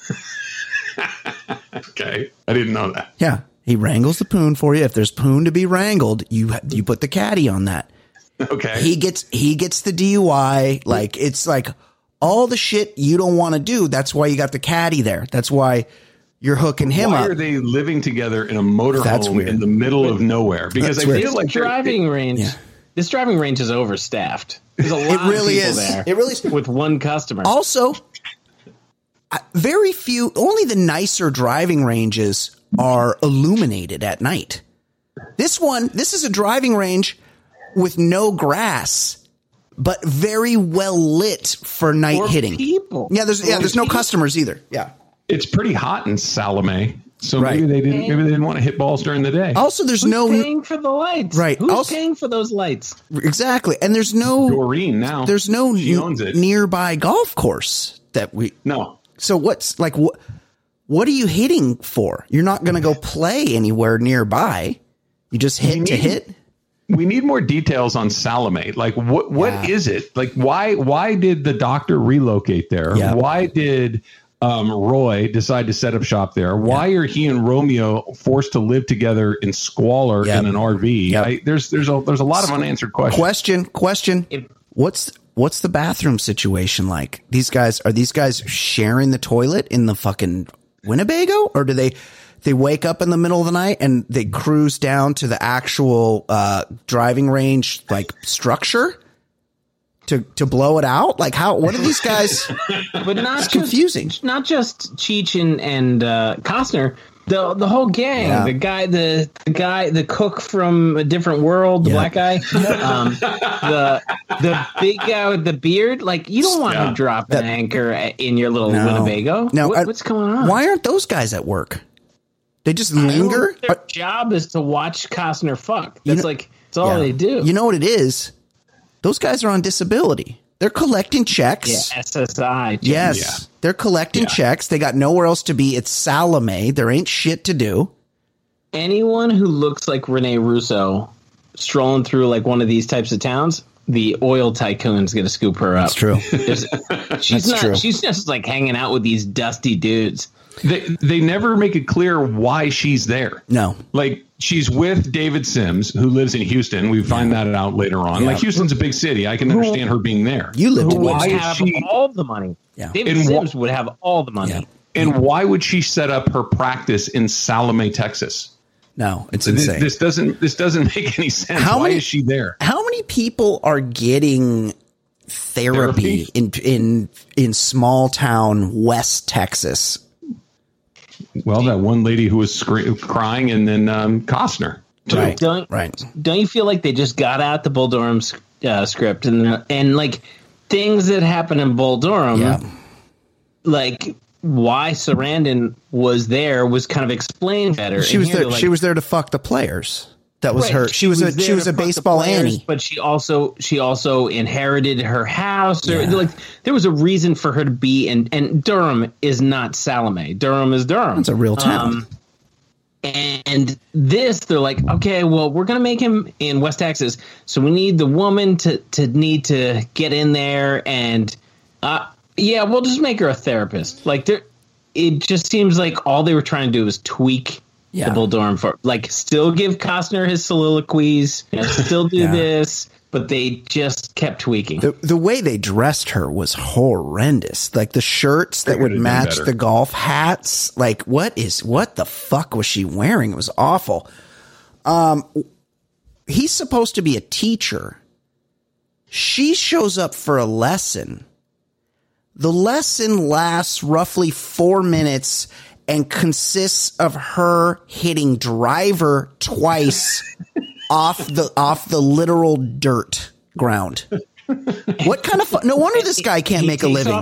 Okay. I didn't know that. Yeah. He wrangles the poon for you. If there's poon to be wrangled, you put the caddy on that. Okay. He gets the DUI. Like, it's like all the shit you don't want to do. That's why you got the caddy there. That's why you're hooking him up. Why are they living together in a motorhome in the middle of nowhere? Because I feel like driving range. Yeah. This driving range is overstaffed. There's a lot of people there. It really is. With one customer. Also, very few, only the nicer driving ranges are illuminated at night. This is a driving range with no grass. but very well lit for night hitting. People. Yeah, there's no customers either. Yeah. It's pretty hot in Salome. So Right. maybe they didn't want to hit balls during the day. Also, there's Who's no paying for the lights? Right. Who's Also- paying for those lights? exactly, and there's no Doreen now. there's no She owns it. nearby golf course that we. No. So what's like what are you hitting for? You're not going to go play anywhere nearby. You just hit to hit. We need more details on Salome. Like what is it? Like why did the doctor relocate there? Yeah. Why did Roy decide to set up shop there? Why are he and Romeo forced to live together in squalor in an RV? Yep. There's a lot of unanswered questions. Question. What's the bathroom situation like? Are these guys sharing the toilet in the fucking Winnebago, or do they wake up in the middle of the night and they cruise down to the actual driving range like structure to blow it out? Like what are these guys? But not It's confusing. Not just Cheech and Costner. The whole gang. Yeah. The guy, the cook from a different world, the black guy, the big guy with the beard. Like, you don't want to drop an anchor in your little Winnebago. No, what's going on? Why aren't those guys at work? They just linger. Their job is to watch Costner fuck. That's all they do. You know what it is? Those guys are on disability. They're collecting checks. Yeah, SSI. Yes. Yeah. They're collecting checks. They got nowhere else to be. It's Salome. There ain't shit to do. Anyone who looks like Rene Russo strolling through like one of these types of towns, the oil tycoon's going to scoop her up. That's true. She's just like hanging out with these dusty dudes. They never make it clear why she's there. No. Like, she's with David Sims, who lives in Houston. We find that out later on. Yeah. Like, Houston's a big city. I can understand her being there. You lived Who in would Houston. have all the money. Yeah. David And Sims would have all the money. Yeah. And why would she set up her practice in Salome, Texas? No, it's insane. This doesn't make any sense. Why is she there? How many people are getting therapy in small town West Texas? Well, that one lady who was crying, and then Costner. Right. Don't you feel like they just got out the Bull Durham script and like things that happen in Bull Durham, like why Sarandon was there was kind of explained better. She was there. She was there to fuck the players. That was her. She was a baseball Annie. But she also inherited her house. Or, like, there was a reason for her to be in. And Durham is not Salome. Durham is Durham. It's a real town. And this, they're like, okay, well, we're gonna make him in West Texas, so we need the woman to need to get in there, and we'll just make her a therapist. Like, it just seems like all they were trying to do was tweak. The Bull Durham for still give Costner his soliloquies, still do this, but they just kept tweaking. The way they dressed her was horrendous. Like the shirts that would match the golf hats. Like what the fuck was she wearing? It was awful. He's supposed to be a teacher. She shows up for a lesson. The lesson lasts roughly 4 minutes and consists of her hitting driver twice off the literal dirt ground. What kind of no wonder this guy can't make a living.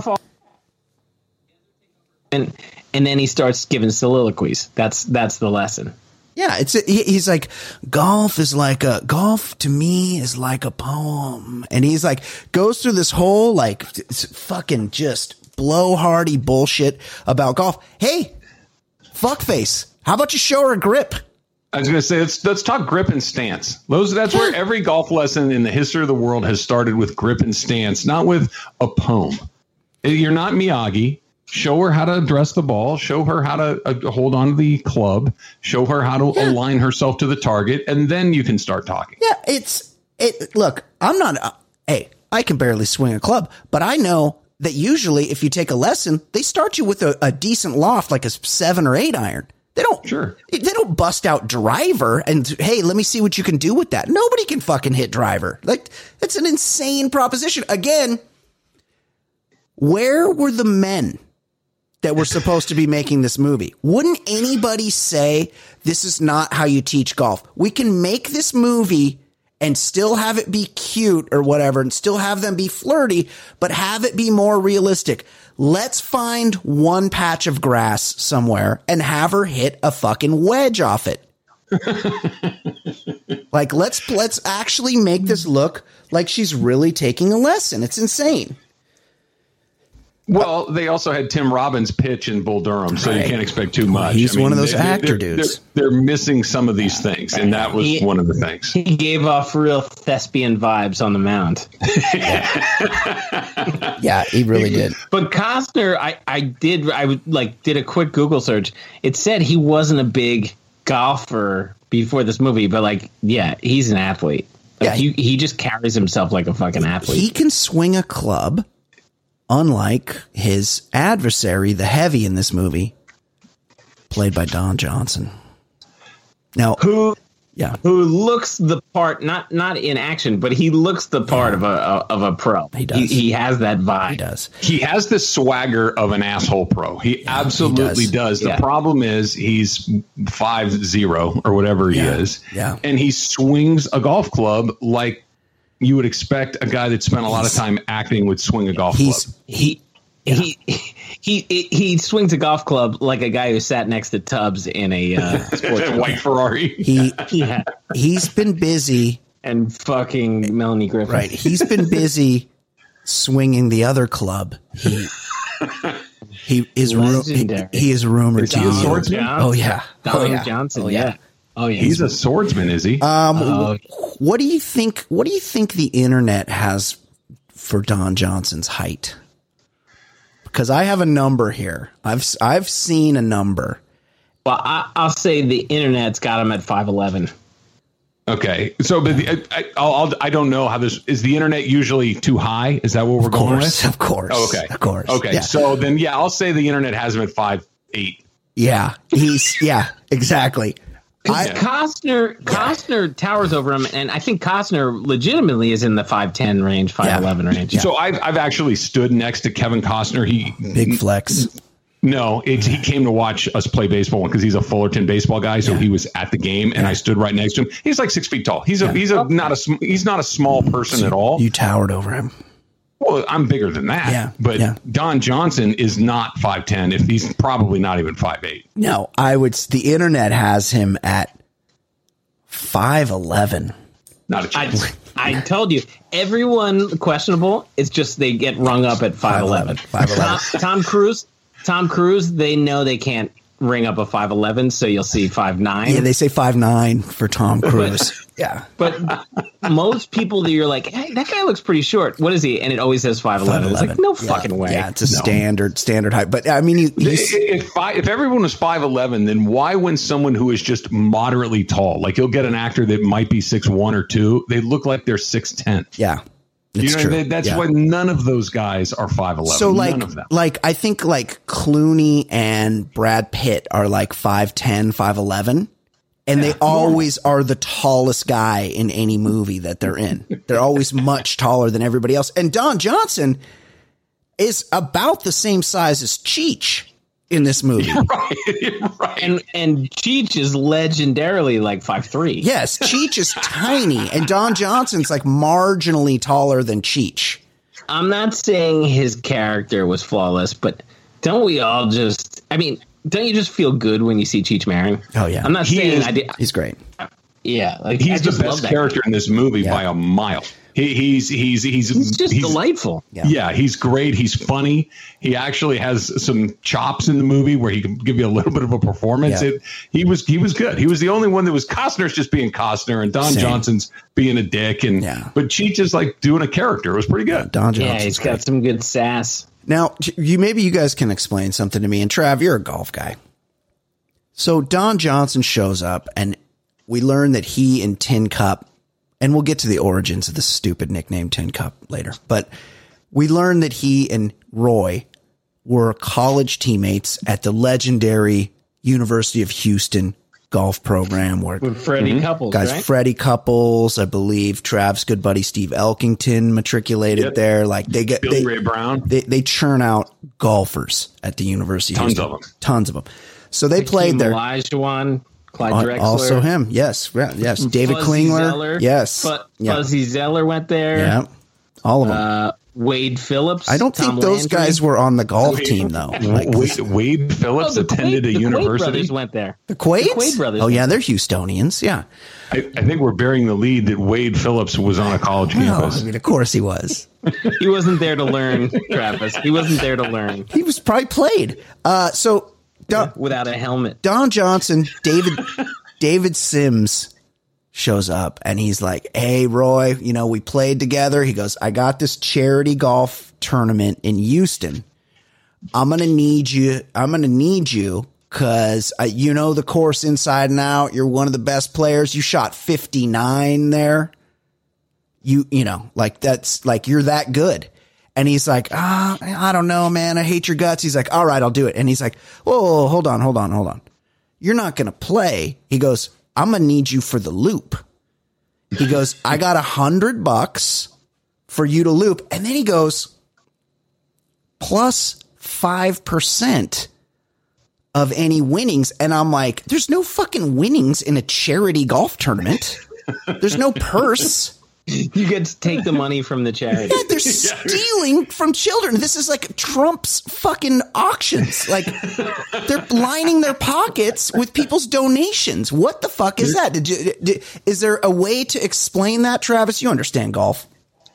And then he starts giving soliloquies. That's the lesson. Yeah, he's like, golf to me is like a poem. And he's like, goes through this whole like fucking just blowhardy bullshit about golf. Hey, fuckface, how about you show her a grip? I was going to say, let's talk grip and stance. That's where every golf lesson in the history of the world has started, with grip and stance, not with a poem. You're not Miyagi. Show her how to address the ball. Show her how to hold on to the club. Show her how to align herself to the target, and then you can start talking. Yeah, look, I'm not. Hey, I can barely swing a club, but I know that usually if you take a lesson, they start you with a decent loft, like a 7 or 8 iron. They don't bust out driver and, hey, let me see what you can do with that. Nobody can fucking hit driver. Like, it's an insane proposition. Again, where were the men that were supposed to be making this movie? Wouldn't anybody say this is not how you teach golf? We can make this movie and still have it be cute or whatever and still have them be flirty, but have it be more realistic. Let's find one patch of grass somewhere and have her hit a fucking wedge off it. Like, let's actually make this look like she's really taking a lesson. It's insane. Well, they also had Tim Robbins pitch in Bull Durham, so you can't expect too much. He's one of those actor dudes. They're missing some of these things, and that was one of the things. He gave off real thespian vibes on the mound. Yeah, he really did. But Costner, I did a quick Google search. It said he wasn't a big golfer before this movie, but he's an athlete. Like, he just carries himself like a fucking athlete. He can swing a club. Unlike his adversary, the heavy in this movie, played by Don Johnson. Now, who looks the part, not in action, but he looks the part of a pro. He does. He has that vibe. He does. He has the swagger of an asshole pro. He absolutely does. The problem is he's 5'0" or whatever he is. Yeah. And he swings a golf club like you would expect a guy that spent a lot of time acting would swing a golf club. He swings a golf club like a guy who sat next to Tubbs in a sports white Ferrari. He's been busy and fucking Melanie Griffith. Right. He's been busy swinging the other club. He is rumored. Is he a swordsman? Oh yeah. Donald Johnson. Oh yeah. Oh yeah. He's a swordsman, is he? What do you think? What do you think the internet has for Don Johnson's height? Because I have a number here. I've seen a number. Well, I'll say the internet's got him at 5'11". Okay, so but I don't know how this is. The internet usually too high? Is that what we're going with? Of course. Oh, okay. Of course. Okay. Yeah. So then, I'll say the internet has him at 5'8". Yeah, exactly. Costner towers over him, and I think Costner legitimately is in the 5'10" range, 5'11" range. Yeah. So I've actually stood next to Kevin Costner. Big flex. No, he came to watch us play baseball because he's a Fullerton baseball guy. So he was at the game, and I stood right next to him. He's like 6 feet tall. He's not a small person at all. You towered over him. Well, I'm bigger than that. But Don Johnson is not 5'10". If he's probably not even 5'8". No, the internet has him at 5'11". Not a chance. I told you, everyone questionable. It's just they get rung up at 5'11". 5'11". Tom Cruise, they know they can't ring up a 5'11", so you'll see 5'9". Yeah, they say 5'9" for Tom Cruise. But most people that you're like, hey, that guy looks pretty short. What is he? And it always says 5'11". It's like, no fucking way. Yeah, it's a standard height. But I mean, if everyone was 5'11", then why when someone who is just moderately tall, like you'll get an actor that might be 6'1" or 2, they look like they're 6'10". Yeah. It's true. That's why none of those guys are 5'11". So none of them. I think Clooney and Brad Pitt are like 5'10", 5'11", and they always are the tallest guy in any movie that they're in. They're always much taller than everybody else. And Don Johnson is about the same size as Cheech in this movie. Right. And Cheech is legendarily like 5'3". Yes, Cheech is tiny, and Don Johnson's like marginally taller than Cheech. I'm not saying his character was flawless, but don't we all just... I mean, don't you just feel good when you see Cheech Marin? Oh, yeah. I'm not saying... He's great. Yeah. Like, he's the best character in this movie by a mile. He's just delightful. Yeah, he's great. He's funny. He actually has some chops in the movie where he can give you a little bit of a performance. Yeah. He was good. He was the only one that was Costner's just being Costner and Don Johnson's being a dick. But Cheech is like doing a character. It was pretty good. Don Johnson's Yeah, he's got some good sass. Now, you guys can explain something to me. And Trav, you're a golf guy. So Don Johnson shows up, and we learn that he and Tin Cup, and we'll get to the origins of the stupid nickname Tin Cup later, but we learn that he and Roy were college teammates at the legendary University of Houston golf program with Freddie Couples, right? Freddie Couples, I believe. Trav's good buddy Steve Elkington matriculated there. Like Billy Ray Brown. They churn out golfers at the University of Houston. Tons of them. So they played there. Olajuwon, Clyde Drexler. Also him. Yes. Yes. David Fuzzy Klingler. Zeller. Yes. Fuzzy Zeller went there. Yeah. All of them. Wade Phillips. I don't think those guys were on the golf team, though. Wade Phillips attended a university. The Quaid brothers went there. The Quaids? The Quaid brothers. Oh, yeah, they're Houstonians. Yeah. I think we're bearing the lead that Wade Phillips was on a college campus. I mean, of course he was. He wasn't there to learn, Travis. He wasn't there to learn. He was probably played. Without a helmet. Don Johnson, David Sims shows up and he's like, "Hey, Roy, we played together." He goes, "I got this charity golf tournament in Houston. I'm going to need you because you know the course inside and out. You're one of the best players. You shot 59 there. That's like, you're that good." And he's like, I don't know, man. I hate your guts. He's like, "All right, I'll do it." And he's like, "Whoa, hold on. You're not going to play." He goes, "I'm going to need you for the loop." He goes, "I got $100 for you to loop." And then he goes, plus 5% of any winnings. And I'm like, there's no fucking winnings in a charity golf tournament. There's no purse. You get to take the money from the charity. Yeah, they're stealing from children. This is like Trump's fucking auctions. Like, they're lining their pockets with people's donations. What the fuck is that? Is there a way to explain that, Travis? You understand golf.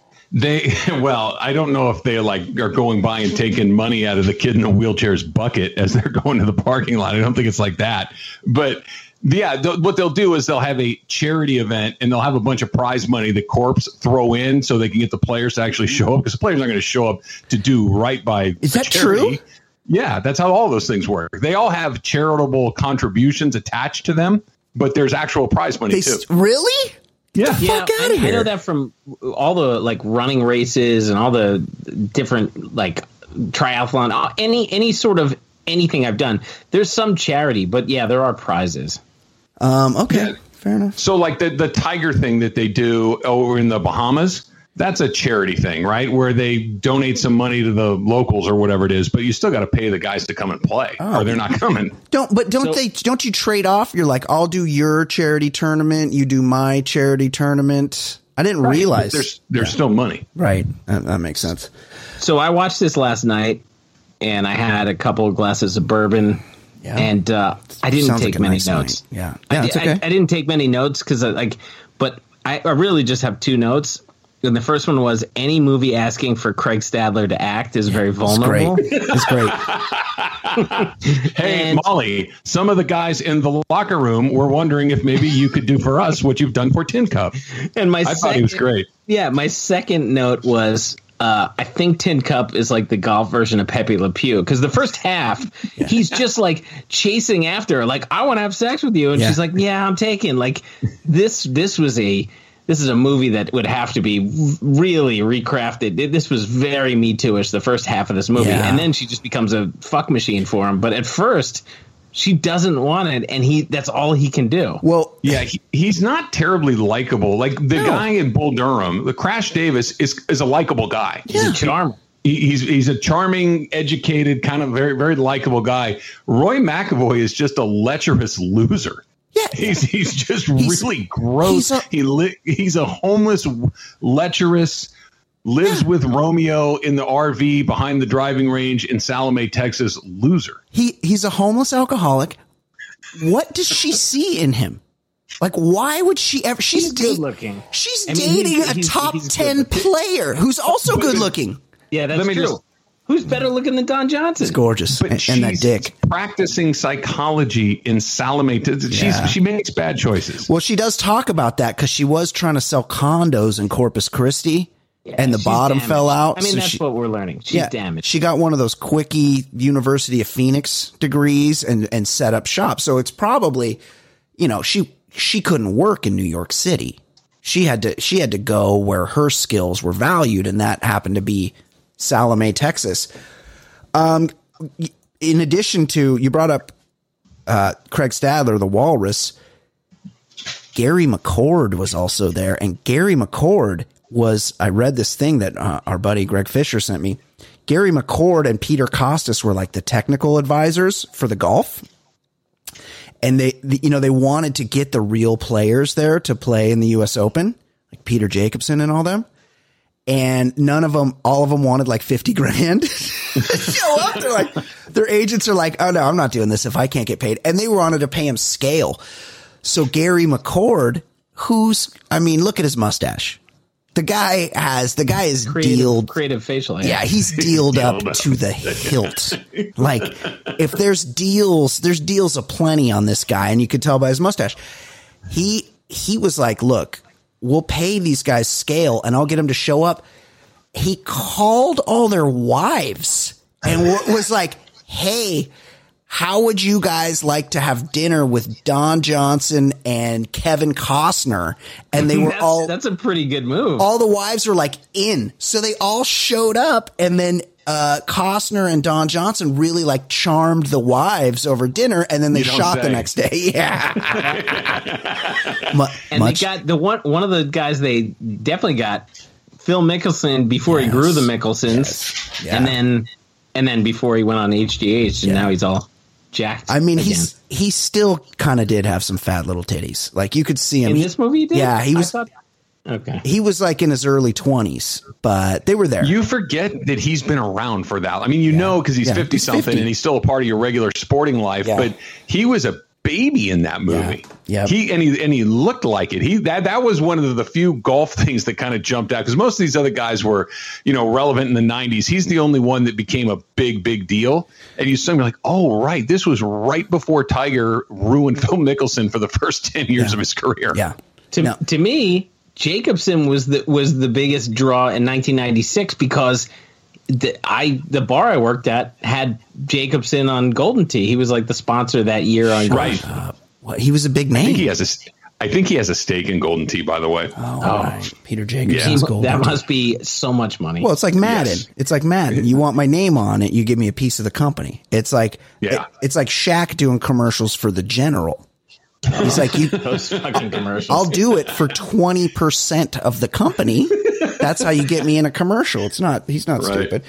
I don't know if they are going by and taking money out of the kid in a wheelchair's bucket as they're going to the parking lot. I don't think it's like that. But yeah, what they'll do is they'll have a charity event and they'll have a bunch of prize money that corps throw in so they can get the players to actually show up, because the players aren't going to show up to do right by. Is that charity. True? Yeah, that's how all those things work. They all have charitable contributions attached to them, but there's actual prize money too. Really? Yeah. Fuck out of here. I know that from all the running races and all the different triathlon, any sort of anything I've done. There's some charity, but yeah, there are prizes. Okay. Yeah. Fair enough. So the tiger thing that they do over in the Bahamas, that's a charity thing, right? Where they donate some money to the locals or whatever it is, but you still got to pay the guys to come and play or they're not coming. Don't you trade off? You're like, I'll do your charity tournament. You do my charity tournament. I didn't realize there's still money. Right. That makes sense. So I watched this last night and I had a couple of glasses of bourbon. Yeah. And I didn't take many notes. Yeah, it's okay. I didn't take many notes because but I really just have two notes. And the first one was, any movie asking for Craig Stadler to act is very vulnerable. It's great. Hey, Molly, some of the guys in the locker room were wondering if maybe you could do for us what you've done for Tin Cup. And I thought he was great. Yeah, my second note was, I think Tin Cup is like the golf version of Pepe Le Pew, because the first half, he's just chasing after her, I want to have sex with you. And she's like, yeah, I'm taken. This is a movie that would have to be really recrafted. This was very Me Too-ish, the first half of this movie. Yeah. And then she just becomes a fuck machine for him. But at first, she doesn't want it, and that's all he can do. Well, yeah, he's not terribly likable. Guy in Bull Durham, the Crash Davis is a likable guy. He's a charmer. He's a charming, educated, kind of very, very likable guy. Roy McAvoy is just a lecherous loser. Yeah, he's just really gross. He's a homeless, lecherous, lives with Romeo in the RV behind the driving range in Salome, Texas, loser. He's a homeless alcoholic. What does she see in him? Why would she ever? She's good looking. She's dating a top 10 player who's also good looking. Yeah, that's true. Who's better looking than Don Johnson? He's gorgeous. But and that dick. Practicing psychology in Salome. She makes bad choices. Well, she does talk about that because she was trying to sell condos in Corpus Christi, and the bottom damaged. fell out. I mean, that's what we're learning. She's damaged. She got one of those quickie University of Phoenix degrees and set up shop. So it's probably, she couldn't work in New York City. She had to go where her skills were valued, and that happened to be Salome, Texas. In addition to, you brought up Craig Stadler, the Walrus. Gary McCord was also there, and Gary McCord I read this thing that our buddy Greg Fisher sent me. Gary McCord and Peter Costas were the technical advisors for the golf. And they wanted to get the real players there to play in the US Open, like Peter Jacobsen and all them. And all of them wanted like 50 grand. Show up. They're like, their agents are like, oh no, I'm not doing this if I can't get paid. And they wanted to pay him scale. So Gary McCord, look at his mustache. The guy is creative facial hair. Yeah, he's dealed up to the hilt. Like, if there's deals aplenty on this guy, and you could tell by his mustache. He was like, look, we'll pay these guys scale, and I'll get them to show up. He called all their wives and was like, hey, how would you guys like to have dinner with Don Johnson and Kevin Costner? And they were that's a pretty good move. All the wives were like in. So they all showed up, and then Costner and Don Johnson really like charmed the wives over dinner, and then they shot the next day. Yeah. They got one of the guys they definitely got, Phil Mickelson, before he grew the Mickelsons. Yeah. And then before he went on HGH, and now he's all jacked. I mean, he still kind of did have some fat little titties. Like, you could see him in this movie. He did? Yeah, he was. Okay, he was like in his early 20s, but they were there. You forget that he's been around for that. I mean, because he's 50 something, and he's still a part of your regular sporting life. Yeah. But he was a baby in that movie. Yeah. He looked like it. That was one of the few golf things that kind of jumped out, because most of these other guys were, relevant in the 90s. He's the only one that became a big deal. And you suddenly like, oh, right, this was right before Tiger ruined Phil Mickelson for the first 10 years of his career. Yeah. To me, Jacobsen was the biggest draw in 1996 because the bar I worked at had Jacobsen on Golden Tee. He was like the sponsor that year on right. He was a big name. I think he has a stake in Golden Tee, by the way. Oh. Right. Peter Jacobsen's Golden That Tee. must be so much money. Well, it's like Madden. Yes. It's like Madden. You want my name on it, you give me a piece of the company. It's like it's like Shaq doing commercials for the General. He's like, those fucking commercials. I'll do it for 20% of the company. That's how you get me in a commercial. He's not stupid.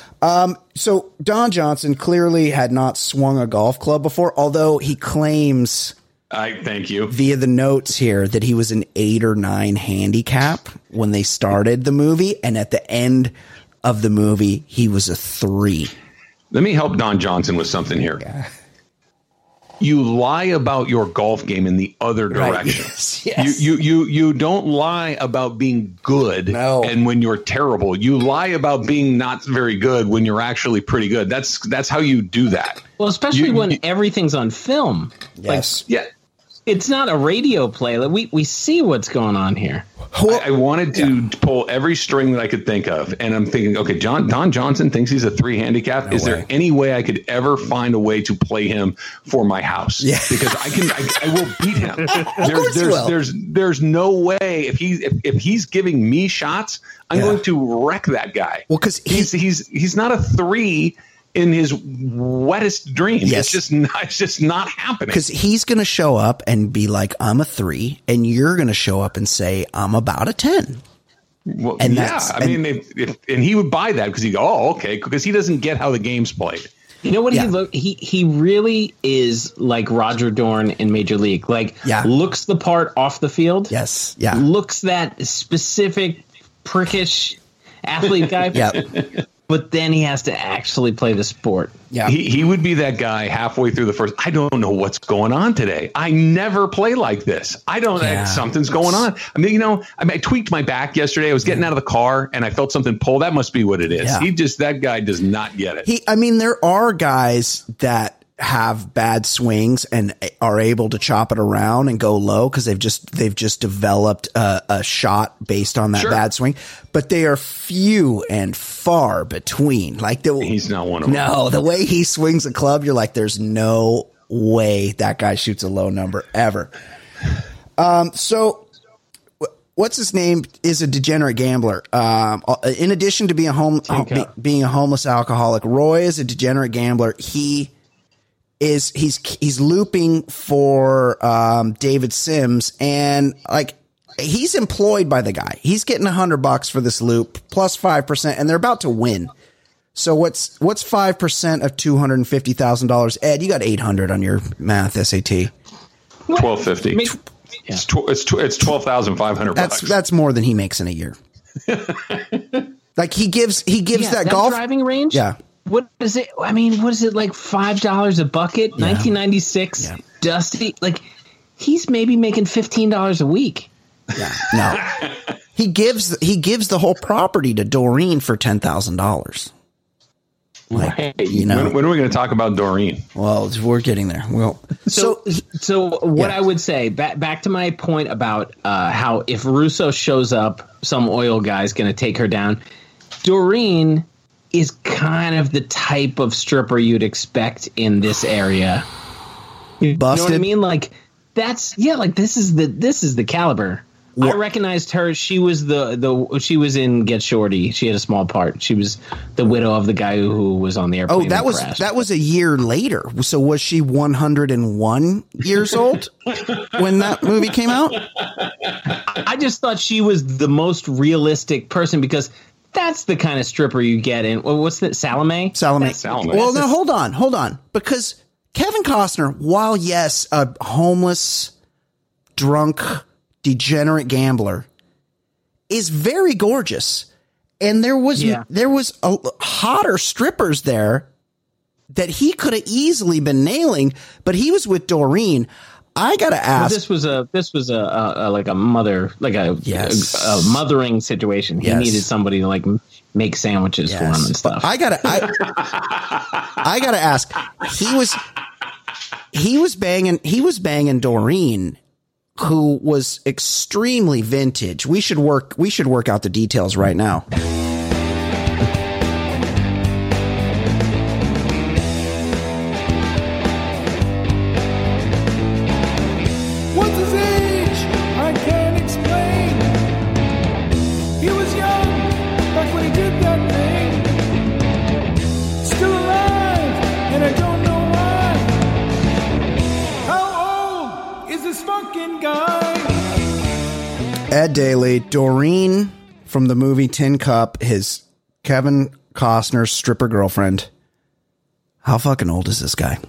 So Don Johnson clearly had not swung a golf club before, although he claims, thank you, via the notes here, that he was an 8 or 9 handicap when they started the movie, and at the end of the movie, he was a 3. Let me help Don Johnson with something here. Yeah. You lie about your golf game in the other direction. Right. Yes. You don't lie about being good and when you're terrible. You lie about being not very good when you're actually pretty good. That's how you do that. Well, especially when everything's on film. Yes. It's not a radio play. Like, we see what's going on here. I wanted to pull every string that I could think of, and I'm thinking, okay, Don Johnson thinks he's a 3 handicap. Is there any way I could ever find a way to play him for my house? Yeah. Because I will beat him. There's no way if he's giving me shots, I'm going to wreck that guy. Well, because he's not a 3 in his wettest dreams. Yes. It's just not happening. Because he's going to show up and be like, I'm a 3, and you're going to show up and say, I'm about a 10. Well, and and he would buy that because he'd go, oh, okay, because he doesn't get how the game's played. You know what he really is like Roger Dorn in Major League. Like, looks the part off the field. Yes. Yeah. Looks that specific prickish athlete guy. Yeah. But then he has to actually play the sport. Yeah, he would be that guy halfway through the first. I don't know what's going on today. I never play like this. I don't. Something's going on. I mean, I tweaked my back yesterday. I was getting out of the car and I felt something pull. That must be what it is. Yeah. That guy does not get it. There are guys that have bad swings and are able to chop it around and go low because they've just developed a shot based on that bad swing, but they are few and far between. Like he's not one of them. No, the way he swings a club, you're like, there's no way that guy shoots a low number ever. So what's his name is a degenerate gambler. In addition to being a homeless alcoholic, Roy is a degenerate gambler. He's looping for David Sims, and like he's employed by the guy. He's getting $100 for this loop plus 5%, and they're about to win. So what's 5% of $250,000? Ed, you got 800 on your math SAT. $12.50. Yeah. It's $12,500. That's more than he makes in a year. Like he gives that golf driving range. Yeah. What is it? I mean, what is it like? $5 a bucket? Yeah. 1996. Yeah. Dusty. Like he's maybe making $15 a week. Yeah. No. He gives the whole property to Doreen for $10,000. Like, right. When are we going to talk about Doreen? Well, we're getting there. Well, so what I would say back to my point about how if Russo shows up, some oil guy's going to take her down. Doreen is kind of the type of stripper you'd expect in this area. You Busted. know what I mean? Like this is the caliber. What? I recognized her. She was she was in Get Shorty. She had a small part. She was the widow of the guy who was on the airplane. Oh, that was a year later. So was she 101 years old when that movie came out? I just thought she was the most realistic person because that's the kind of stripper you get in. What's that? Salome. Well, now hold on, because Kevin Costner, while yes, a homeless, drunk, degenerate gambler, is very gorgeous, and there was a hotter strippers there that he could have easily been nailing, but he was with Doreen. I gotta ask. Well, this was a like a mother, like a mothering situation. He needed somebody to like make sandwiches for him and stuff. I gotta ask. He was banging Doreen, who was extremely vintage. We should work out the details right now. What's his age? I can't explain. He was young back when he did that thing. Still alive, and I don't know why. How old is this fucking guy? Ed Daly, Doreen from the movie Tin Cup, his Kevin Costner's stripper girlfriend. How fucking old is this guy?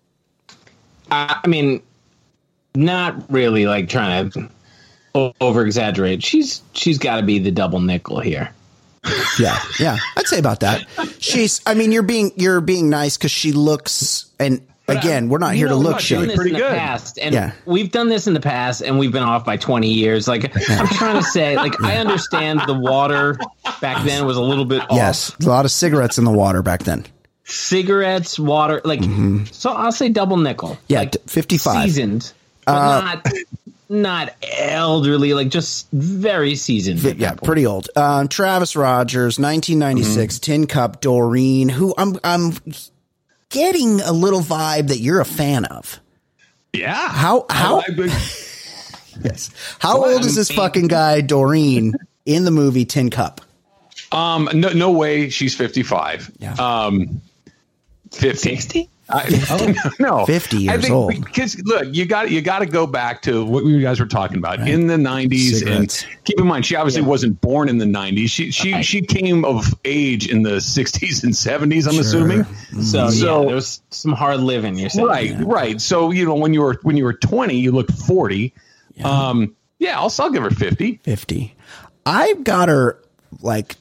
I mean, not really like trying to over exaggerate. She's got to be the double nickel here. Yeah, I'd say about that. You're being nice because she looks, and again, we're not here to look shit. Pretty good. We've done this in the past, and we've been off by 20 years. Like I'm trying to say, like I understand the water back then was a little bit off. Yes, a lot of cigarettes in the water back then. Cigarettes, water, like so. I'll say double nickel. Yeah, like 55, seasoned, but not elderly, like just very seasoned. Yeah, pretty old. Travis Rogers, 1996, Tin Cup, Doreen, who I'm getting a little vibe that you're a fan of. Yeah. How yes. How old is this fucking guy, Doreen, in the movie Tin Cup? No way she's 55. Yeah. 50. 60? No, 50 years old. Because look, you got to go back to what you guys were talking about in the 90s. Cigarettes. And keep in mind, she obviously wasn't born in the 90s. She came of age in the 60s and 70s. I'm assuming. So there was some hard living. You're saying, right. So when you were 20, you looked 40. Yeah. I'll give her 50. 50. I got her like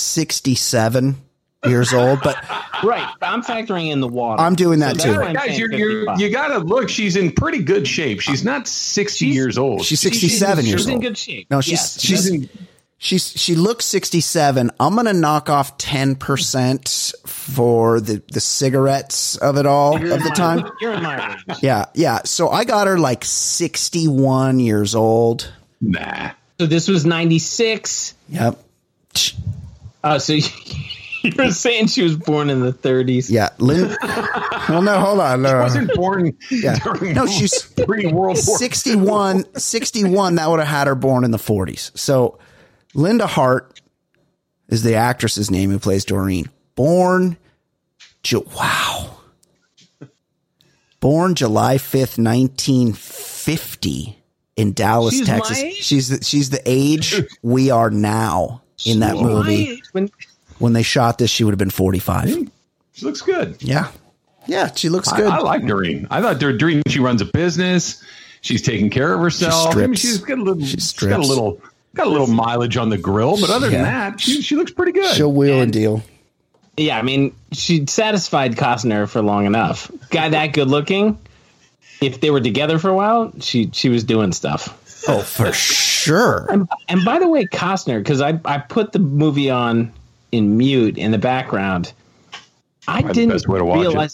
67 years old, but right. I'm factoring in the water. I'm doing that too. Guys, you gotta look. She's in pretty good shape. She's not 60 years old. She's 67 years old. She's in good shape. No, she looks 67. I'm gonna knock off 10% for the cigarettes of it all of the time. You're in my range. Yeah. So I got her like 61 years old. Nah. So this was 96. Yep. So you were saying she was born in the 30s. Yeah. Well, no, hold on. She wasn't born during she's pre-World War 61. 61, that would have had her born in the 40s. So Linda Hart is the actress's name who plays Doreen. Born July 5th, 1950 in Dallas, Texas. She's the age we are now in that movie. When they shot this, she would have been 45. She looks good. Yeah, she looks good. I like Doreen. I thought Doreen, she runs a business. She's taking care of herself. I mean, she's got a little mileage on the grill, but other than that, she looks pretty good. She'll wheel and deal. Yeah, I mean, she satisfied Costner for long enough. Guy that good looking, if they were together for a while, she was doing stuff. Oh, for sure. And by the way, Costner, because I put the movie on in mute in the background. I didn't realize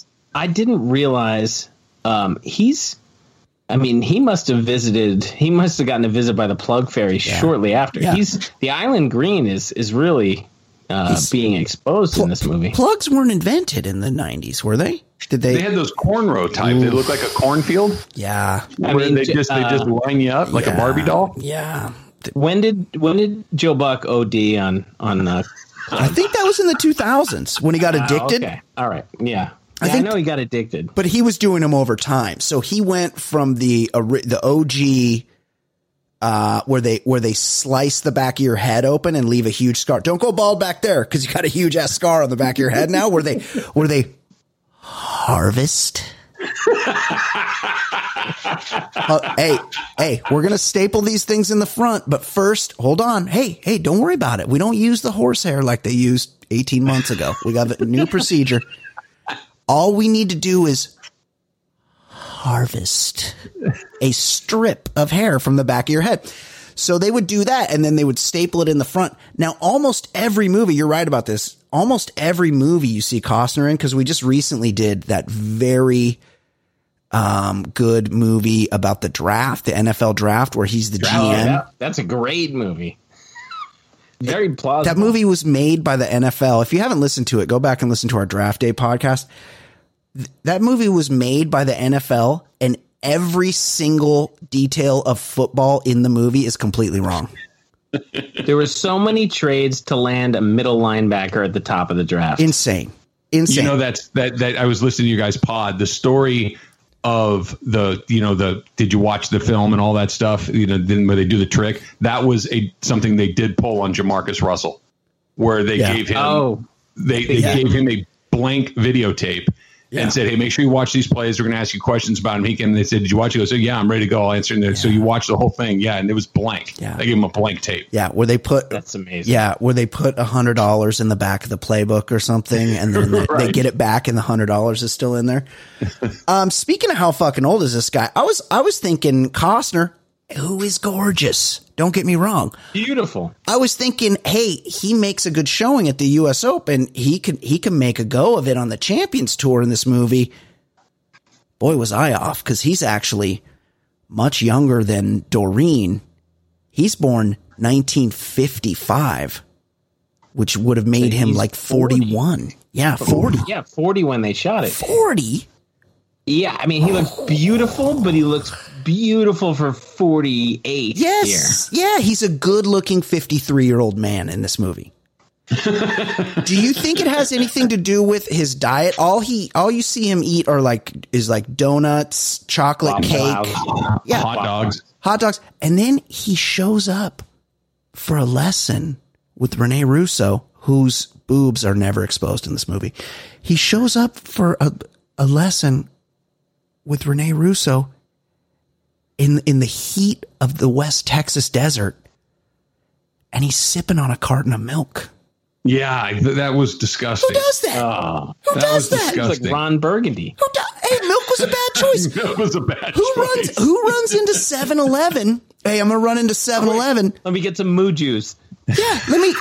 he must have gotten a visit by the Plug Fairy shortly after. Yeah. The Island Green is really being exposed in this movie. Plugs weren't invented in the 90s, were they? Did they? They had those cornrow type. They look like a cornfield. Yeah. They just line you up like a Barbie doll. Yeah. When did Joe Buck OD on I think that was in the 2000s when he got addicted. Okay. All right. Yeah. I know he got addicted. But he was doing them over time. So he went from the OG where they slice the back of your head open and leave a huge scar. Don't go bald back there because you got a huge ass scar on the back of your head now. Where they harvest. Hey, we're gonna staple these things in the front, but first, hold on. Hey, don't worry about it. We don't use the horsehair like they used 18 months ago. We got a new procedure. All we need to do is harvest a strip of hair from the back of your head. So they would do that, and then they would staple it in the front. Now, almost every movie, you're right about this, almost every movie you see Costner in, because we just recently did that very good movie about the draft, the NFL draft, where he's the GM. That's a great movie. Very plausible. That movie was made by the NFL. If you haven't listened to it, go back and listen to our Draft Day podcast. That movie was made by the NFL, and every single detail of football in the movie is completely wrong. There were so many trades to land a middle linebacker at the top of the draft. Insane. You know, that I was listening to you guys' pod. The story of did you watch the film and all that stuff? Then where they do the trick, that was something they did pull on Jamarcus Russell, where they gave him they gave him a blank videotape. And said, hey, make sure you watch these plays. We're going to ask you questions about him. And they said, did you watch it? He goes, yeah, I'm ready to go. I'll answer. And so you watch the whole thing. Yeah. And it was blank. Yeah. They gave him a blank tape. Yeah. Where they put, that's amazing. Yeah. Where they put $100 in the back of the playbook or something. And then they get it back and the $100 is still in there. Speaking of how fucking old is this guy? I was thinking Costner, who is gorgeous. Don't get me wrong. Beautiful. I was thinking, hey, he makes a good showing at the U.S. Open. He can make a go of it on the Champions Tour in this movie. Boy, was I off, because he's actually much younger than Doreen. He's born 1955, which would have made him like 41. Yeah, 40. Yeah, 40 when they shot it. 40? Yeah, I mean, he looks beautiful, but he looks beautiful for 48. Yes. Here. Yeah, he's a good-looking 53-year-old man in this movie. Do you think it has anything to do with his diet? All you see him eat is donuts, chocolate cake, hot dogs. And then he shows up for a lesson with Rene Russo, whose boobs are never exposed in this movie. He shows up for a lesson with Rene Russo in the heat of the West Texas desert, and he's sipping on a carton of milk. Yeah, that was disgusting. Who does that? Oh, Who does that? It's like Ron Burgundy. Hey, milk was a bad choice. Milk was a bad choice. Who runs into 7-Eleven? Hey, I'm gonna run into 7-Eleven. Let me get some moo juice. Yeah, let me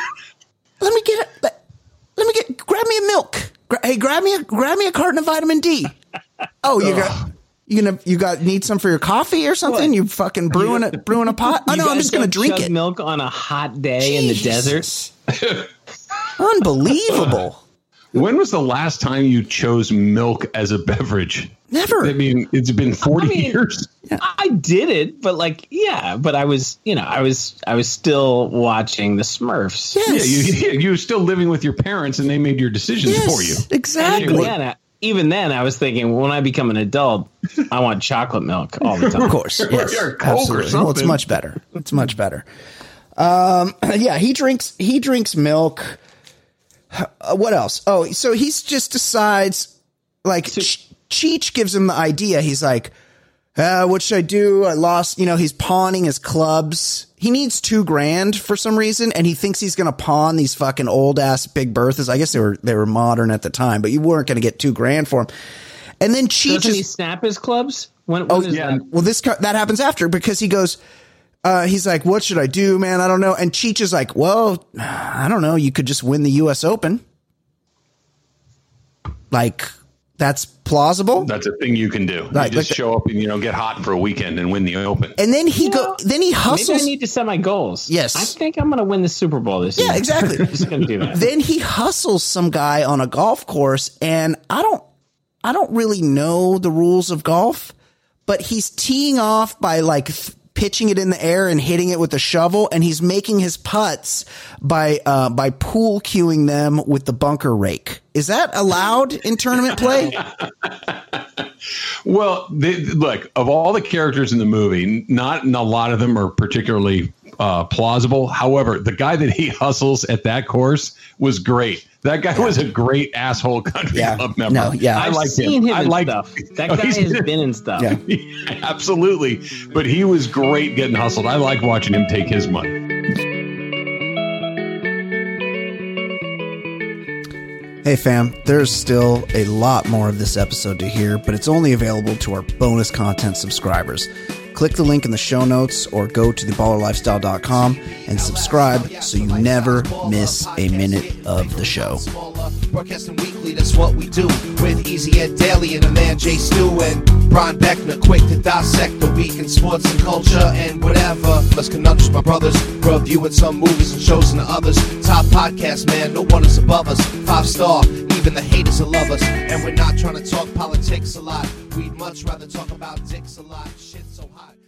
grab me a milk. Hey, grab me a carton of vitamin D. Oh, you need some for your coffee or something? What? You fucking brewing a pot? Oh no, I'm just gonna drink it. Milk on a hot day in the desert. Unbelievable. When was the last time you chose milk as a beverage? Never. I mean, it's been 40 years. Yeah. I did it, but but I was still watching the Smurfs. Yes. Yeah, you were still living with your parents, and they made your decisions for you. Exactly. Even then, I was thinking, when I become an adult, I want chocolate milk all the time. Of course, yes, absolutely. Well, it's much better. It's much better. Yeah, he drinks milk. What else? Oh, so he just decides, Cheech gives him the idea. He's like, What should I do? I lost, he's pawning his clubs. He needs $2,000 for some reason, and he thinks he's going to pawn these fucking old ass Big Berthas. I guess they were modern at the time, but you weren't going to get $2,000 for him. And then Cheech doesn't he snap his clubs? When yeah. Well, that happens after, because he goes, he's like, what should I do, man? I don't know. And Cheech is like, well, I don't know. You could just win the U.S. Open. Like, that's plausible. That's a thing you can do. You just show up and get hot for a weekend and win the Open. And then he hustles. Maybe I need to set my goals. Yes, I think I'm going to win the Super Bowl this year. Yeah, exactly. I'm just going to do that. Then he hustles some guy on a golf course, and I don't really know the rules of golf, but he's teeing off by like pitching it in the air and hitting it with a shovel, and he's making his putts by pool cueing them with the bunker rake. Is that allowed in tournament play? Well, look, of all the characters in the movie, not a lot of them are particularly plausible. However, the guy that he hustles at that course was great. That guy was a great asshole country club member. No, yeah, I like him. I like stuff. That guy has been in stuff. Yeah. Absolutely. But he was great getting hustled. I like watching him take his money. Hey fam, there's still a lot more of this episode to hear, but it's only available to our bonus content subscribers. Click the link in the show notes or go to theballerlifestyle.com and subscribe so you never miss a minute of the show. Broadcasting weekly, that's what we do. With Easy Ed Daily and the man Jay Stu and Brian Beckner, quick to dissect the week in sports and culture and whatever. Plus conundrums, my brothers, reviewing some movies and shows and the others. Top podcast, man, no one is above us. 5-star, even the haters will love us. And we're not trying to talk politics a lot. We'd much rather talk about dicks a lot. Shit's so hot.